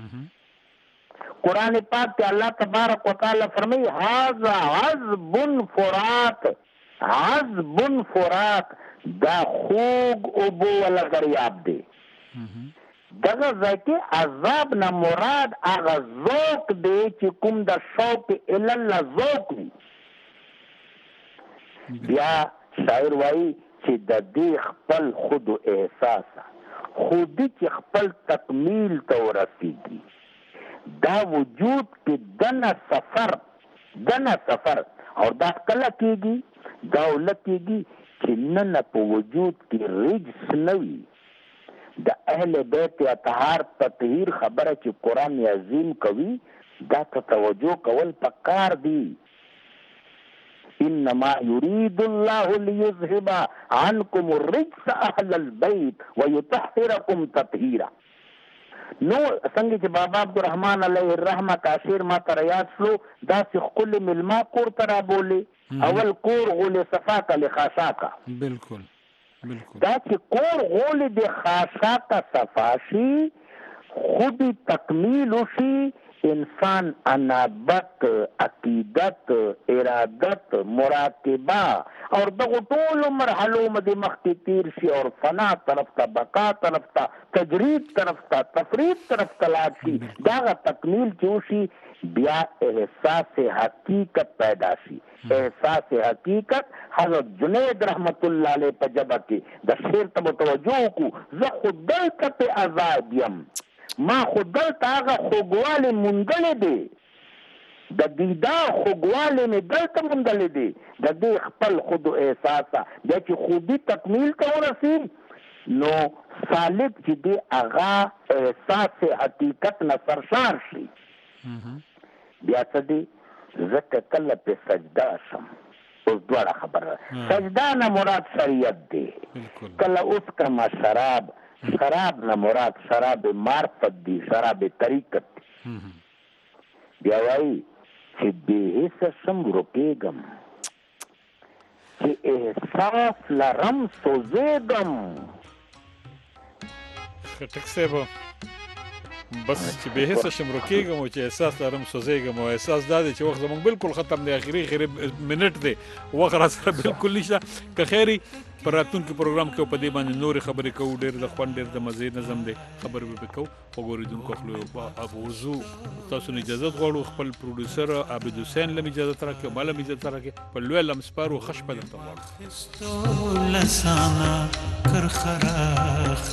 قرآن پاک کې الله تبارک وتعالی فرمایي هذا عذب فرات، عذب فرات دا خوږ اوبو والا دریاب دی. دغه ځای کې عذاب نه مراد هغه ذوق دی چې کوم د شوق الی الله ذوق وي. بیا شاعر وایي چې د دې خپل خود احساس خودی چې خپل تکمیل ته ورسیږي، دا وجود کې دنه سفر دنه سفر او دا کله کېږي؟ دا له کېږي چې نن په وجود کې رجس نه وي. د اهل بیت اطهار تطهیر خبره چې قرآن عظیم کوي دا ته توجه کول پکار دی. انما يريد الله ليذهب عنكم الرجس اهل البيت ويطهركم تطهيرا. نو څنګه چې بابا عبدالرحمن علیه الرحمه کا شعر ما ته یاد شلو، دا چې خپل ملما کور ته را بولي، اول کور غول صفاکا لخاشاکا. بالکل بالکل دا چې کور غول د خاشاکا صفاشي خودی تکمیل شي، انسان انابت، عقیدت، ارادت، مراقبه اور دغه ټول مرحلو مده مخکې تیر شي اور فنا طرف ته، بقا طرف ته، تجرید طرف ته، تفرید طرف ته لاړ شي. دغه تکمیل چې وشي بیا احساس حقیقت پیدا شي. احساس حقیقت حضرت جنید رحمت الله علیه په جبه کې د شعر ته متوجه وکړو. زه خو دلته په عذاب یم، ما خود دلته هغه خوږوالی موندلی دی، د دیدار خوږوالی مې دلته موندلی دی، د دې خپل خود احساسه. بیا چې خوبي تکمیل ته ورسي نو سالک چې دی هغه احساس حقیقت نه سرشار شي. بیا څه دی؟ ځکه کله په سجده شم، اوس دواړه خبره. سجده نه مراد شریعت دی، کله اوس کما شراب، شراب نه مراد شراب معرفت دی، شراب طریقت دی. بیا وایي چې بې حسه شم رکېږم، چې احساس لرم سوځېږم. خټک صاحب بس چې به حسه شم رکېږم او چې احساس لرم سوځېږم، او احساس دا دی چې وخت زموږ بالکل ختم دی، اخري اخري منټ دی، وخت را سره بالکل نشته. که خیري پر راتلونکي پروګرام کې په دې باندې نورې خبرې کوو، ډېر د خوند ډېر د مزې نظم دی خبرې به پرې کوو. خو اورېدونکو خپلو اب وضو تاسو نه اجازت غواړو، خپل پروډیوسر عابد حسین لم اجازت راکړي او ما لم اجازت راکړي، په لوی لم سپارو ښه شپه درته غواړو. لسانا کرخراخ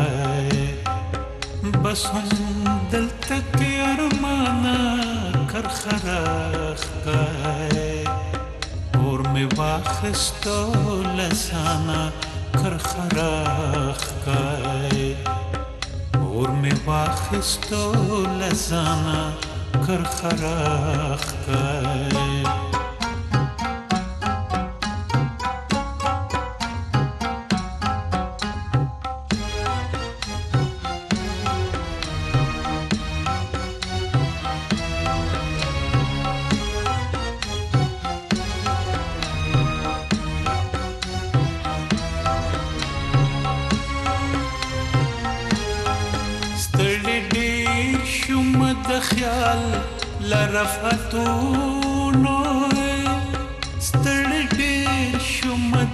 کای بس هم دلته کې ارمانا کرخراخ کای اور می واخستو لسانا کرخراخ کای اور می واخستو لسانا کرخراخ کای. خیال لرفتونو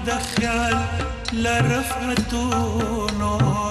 د خیال لرفتونو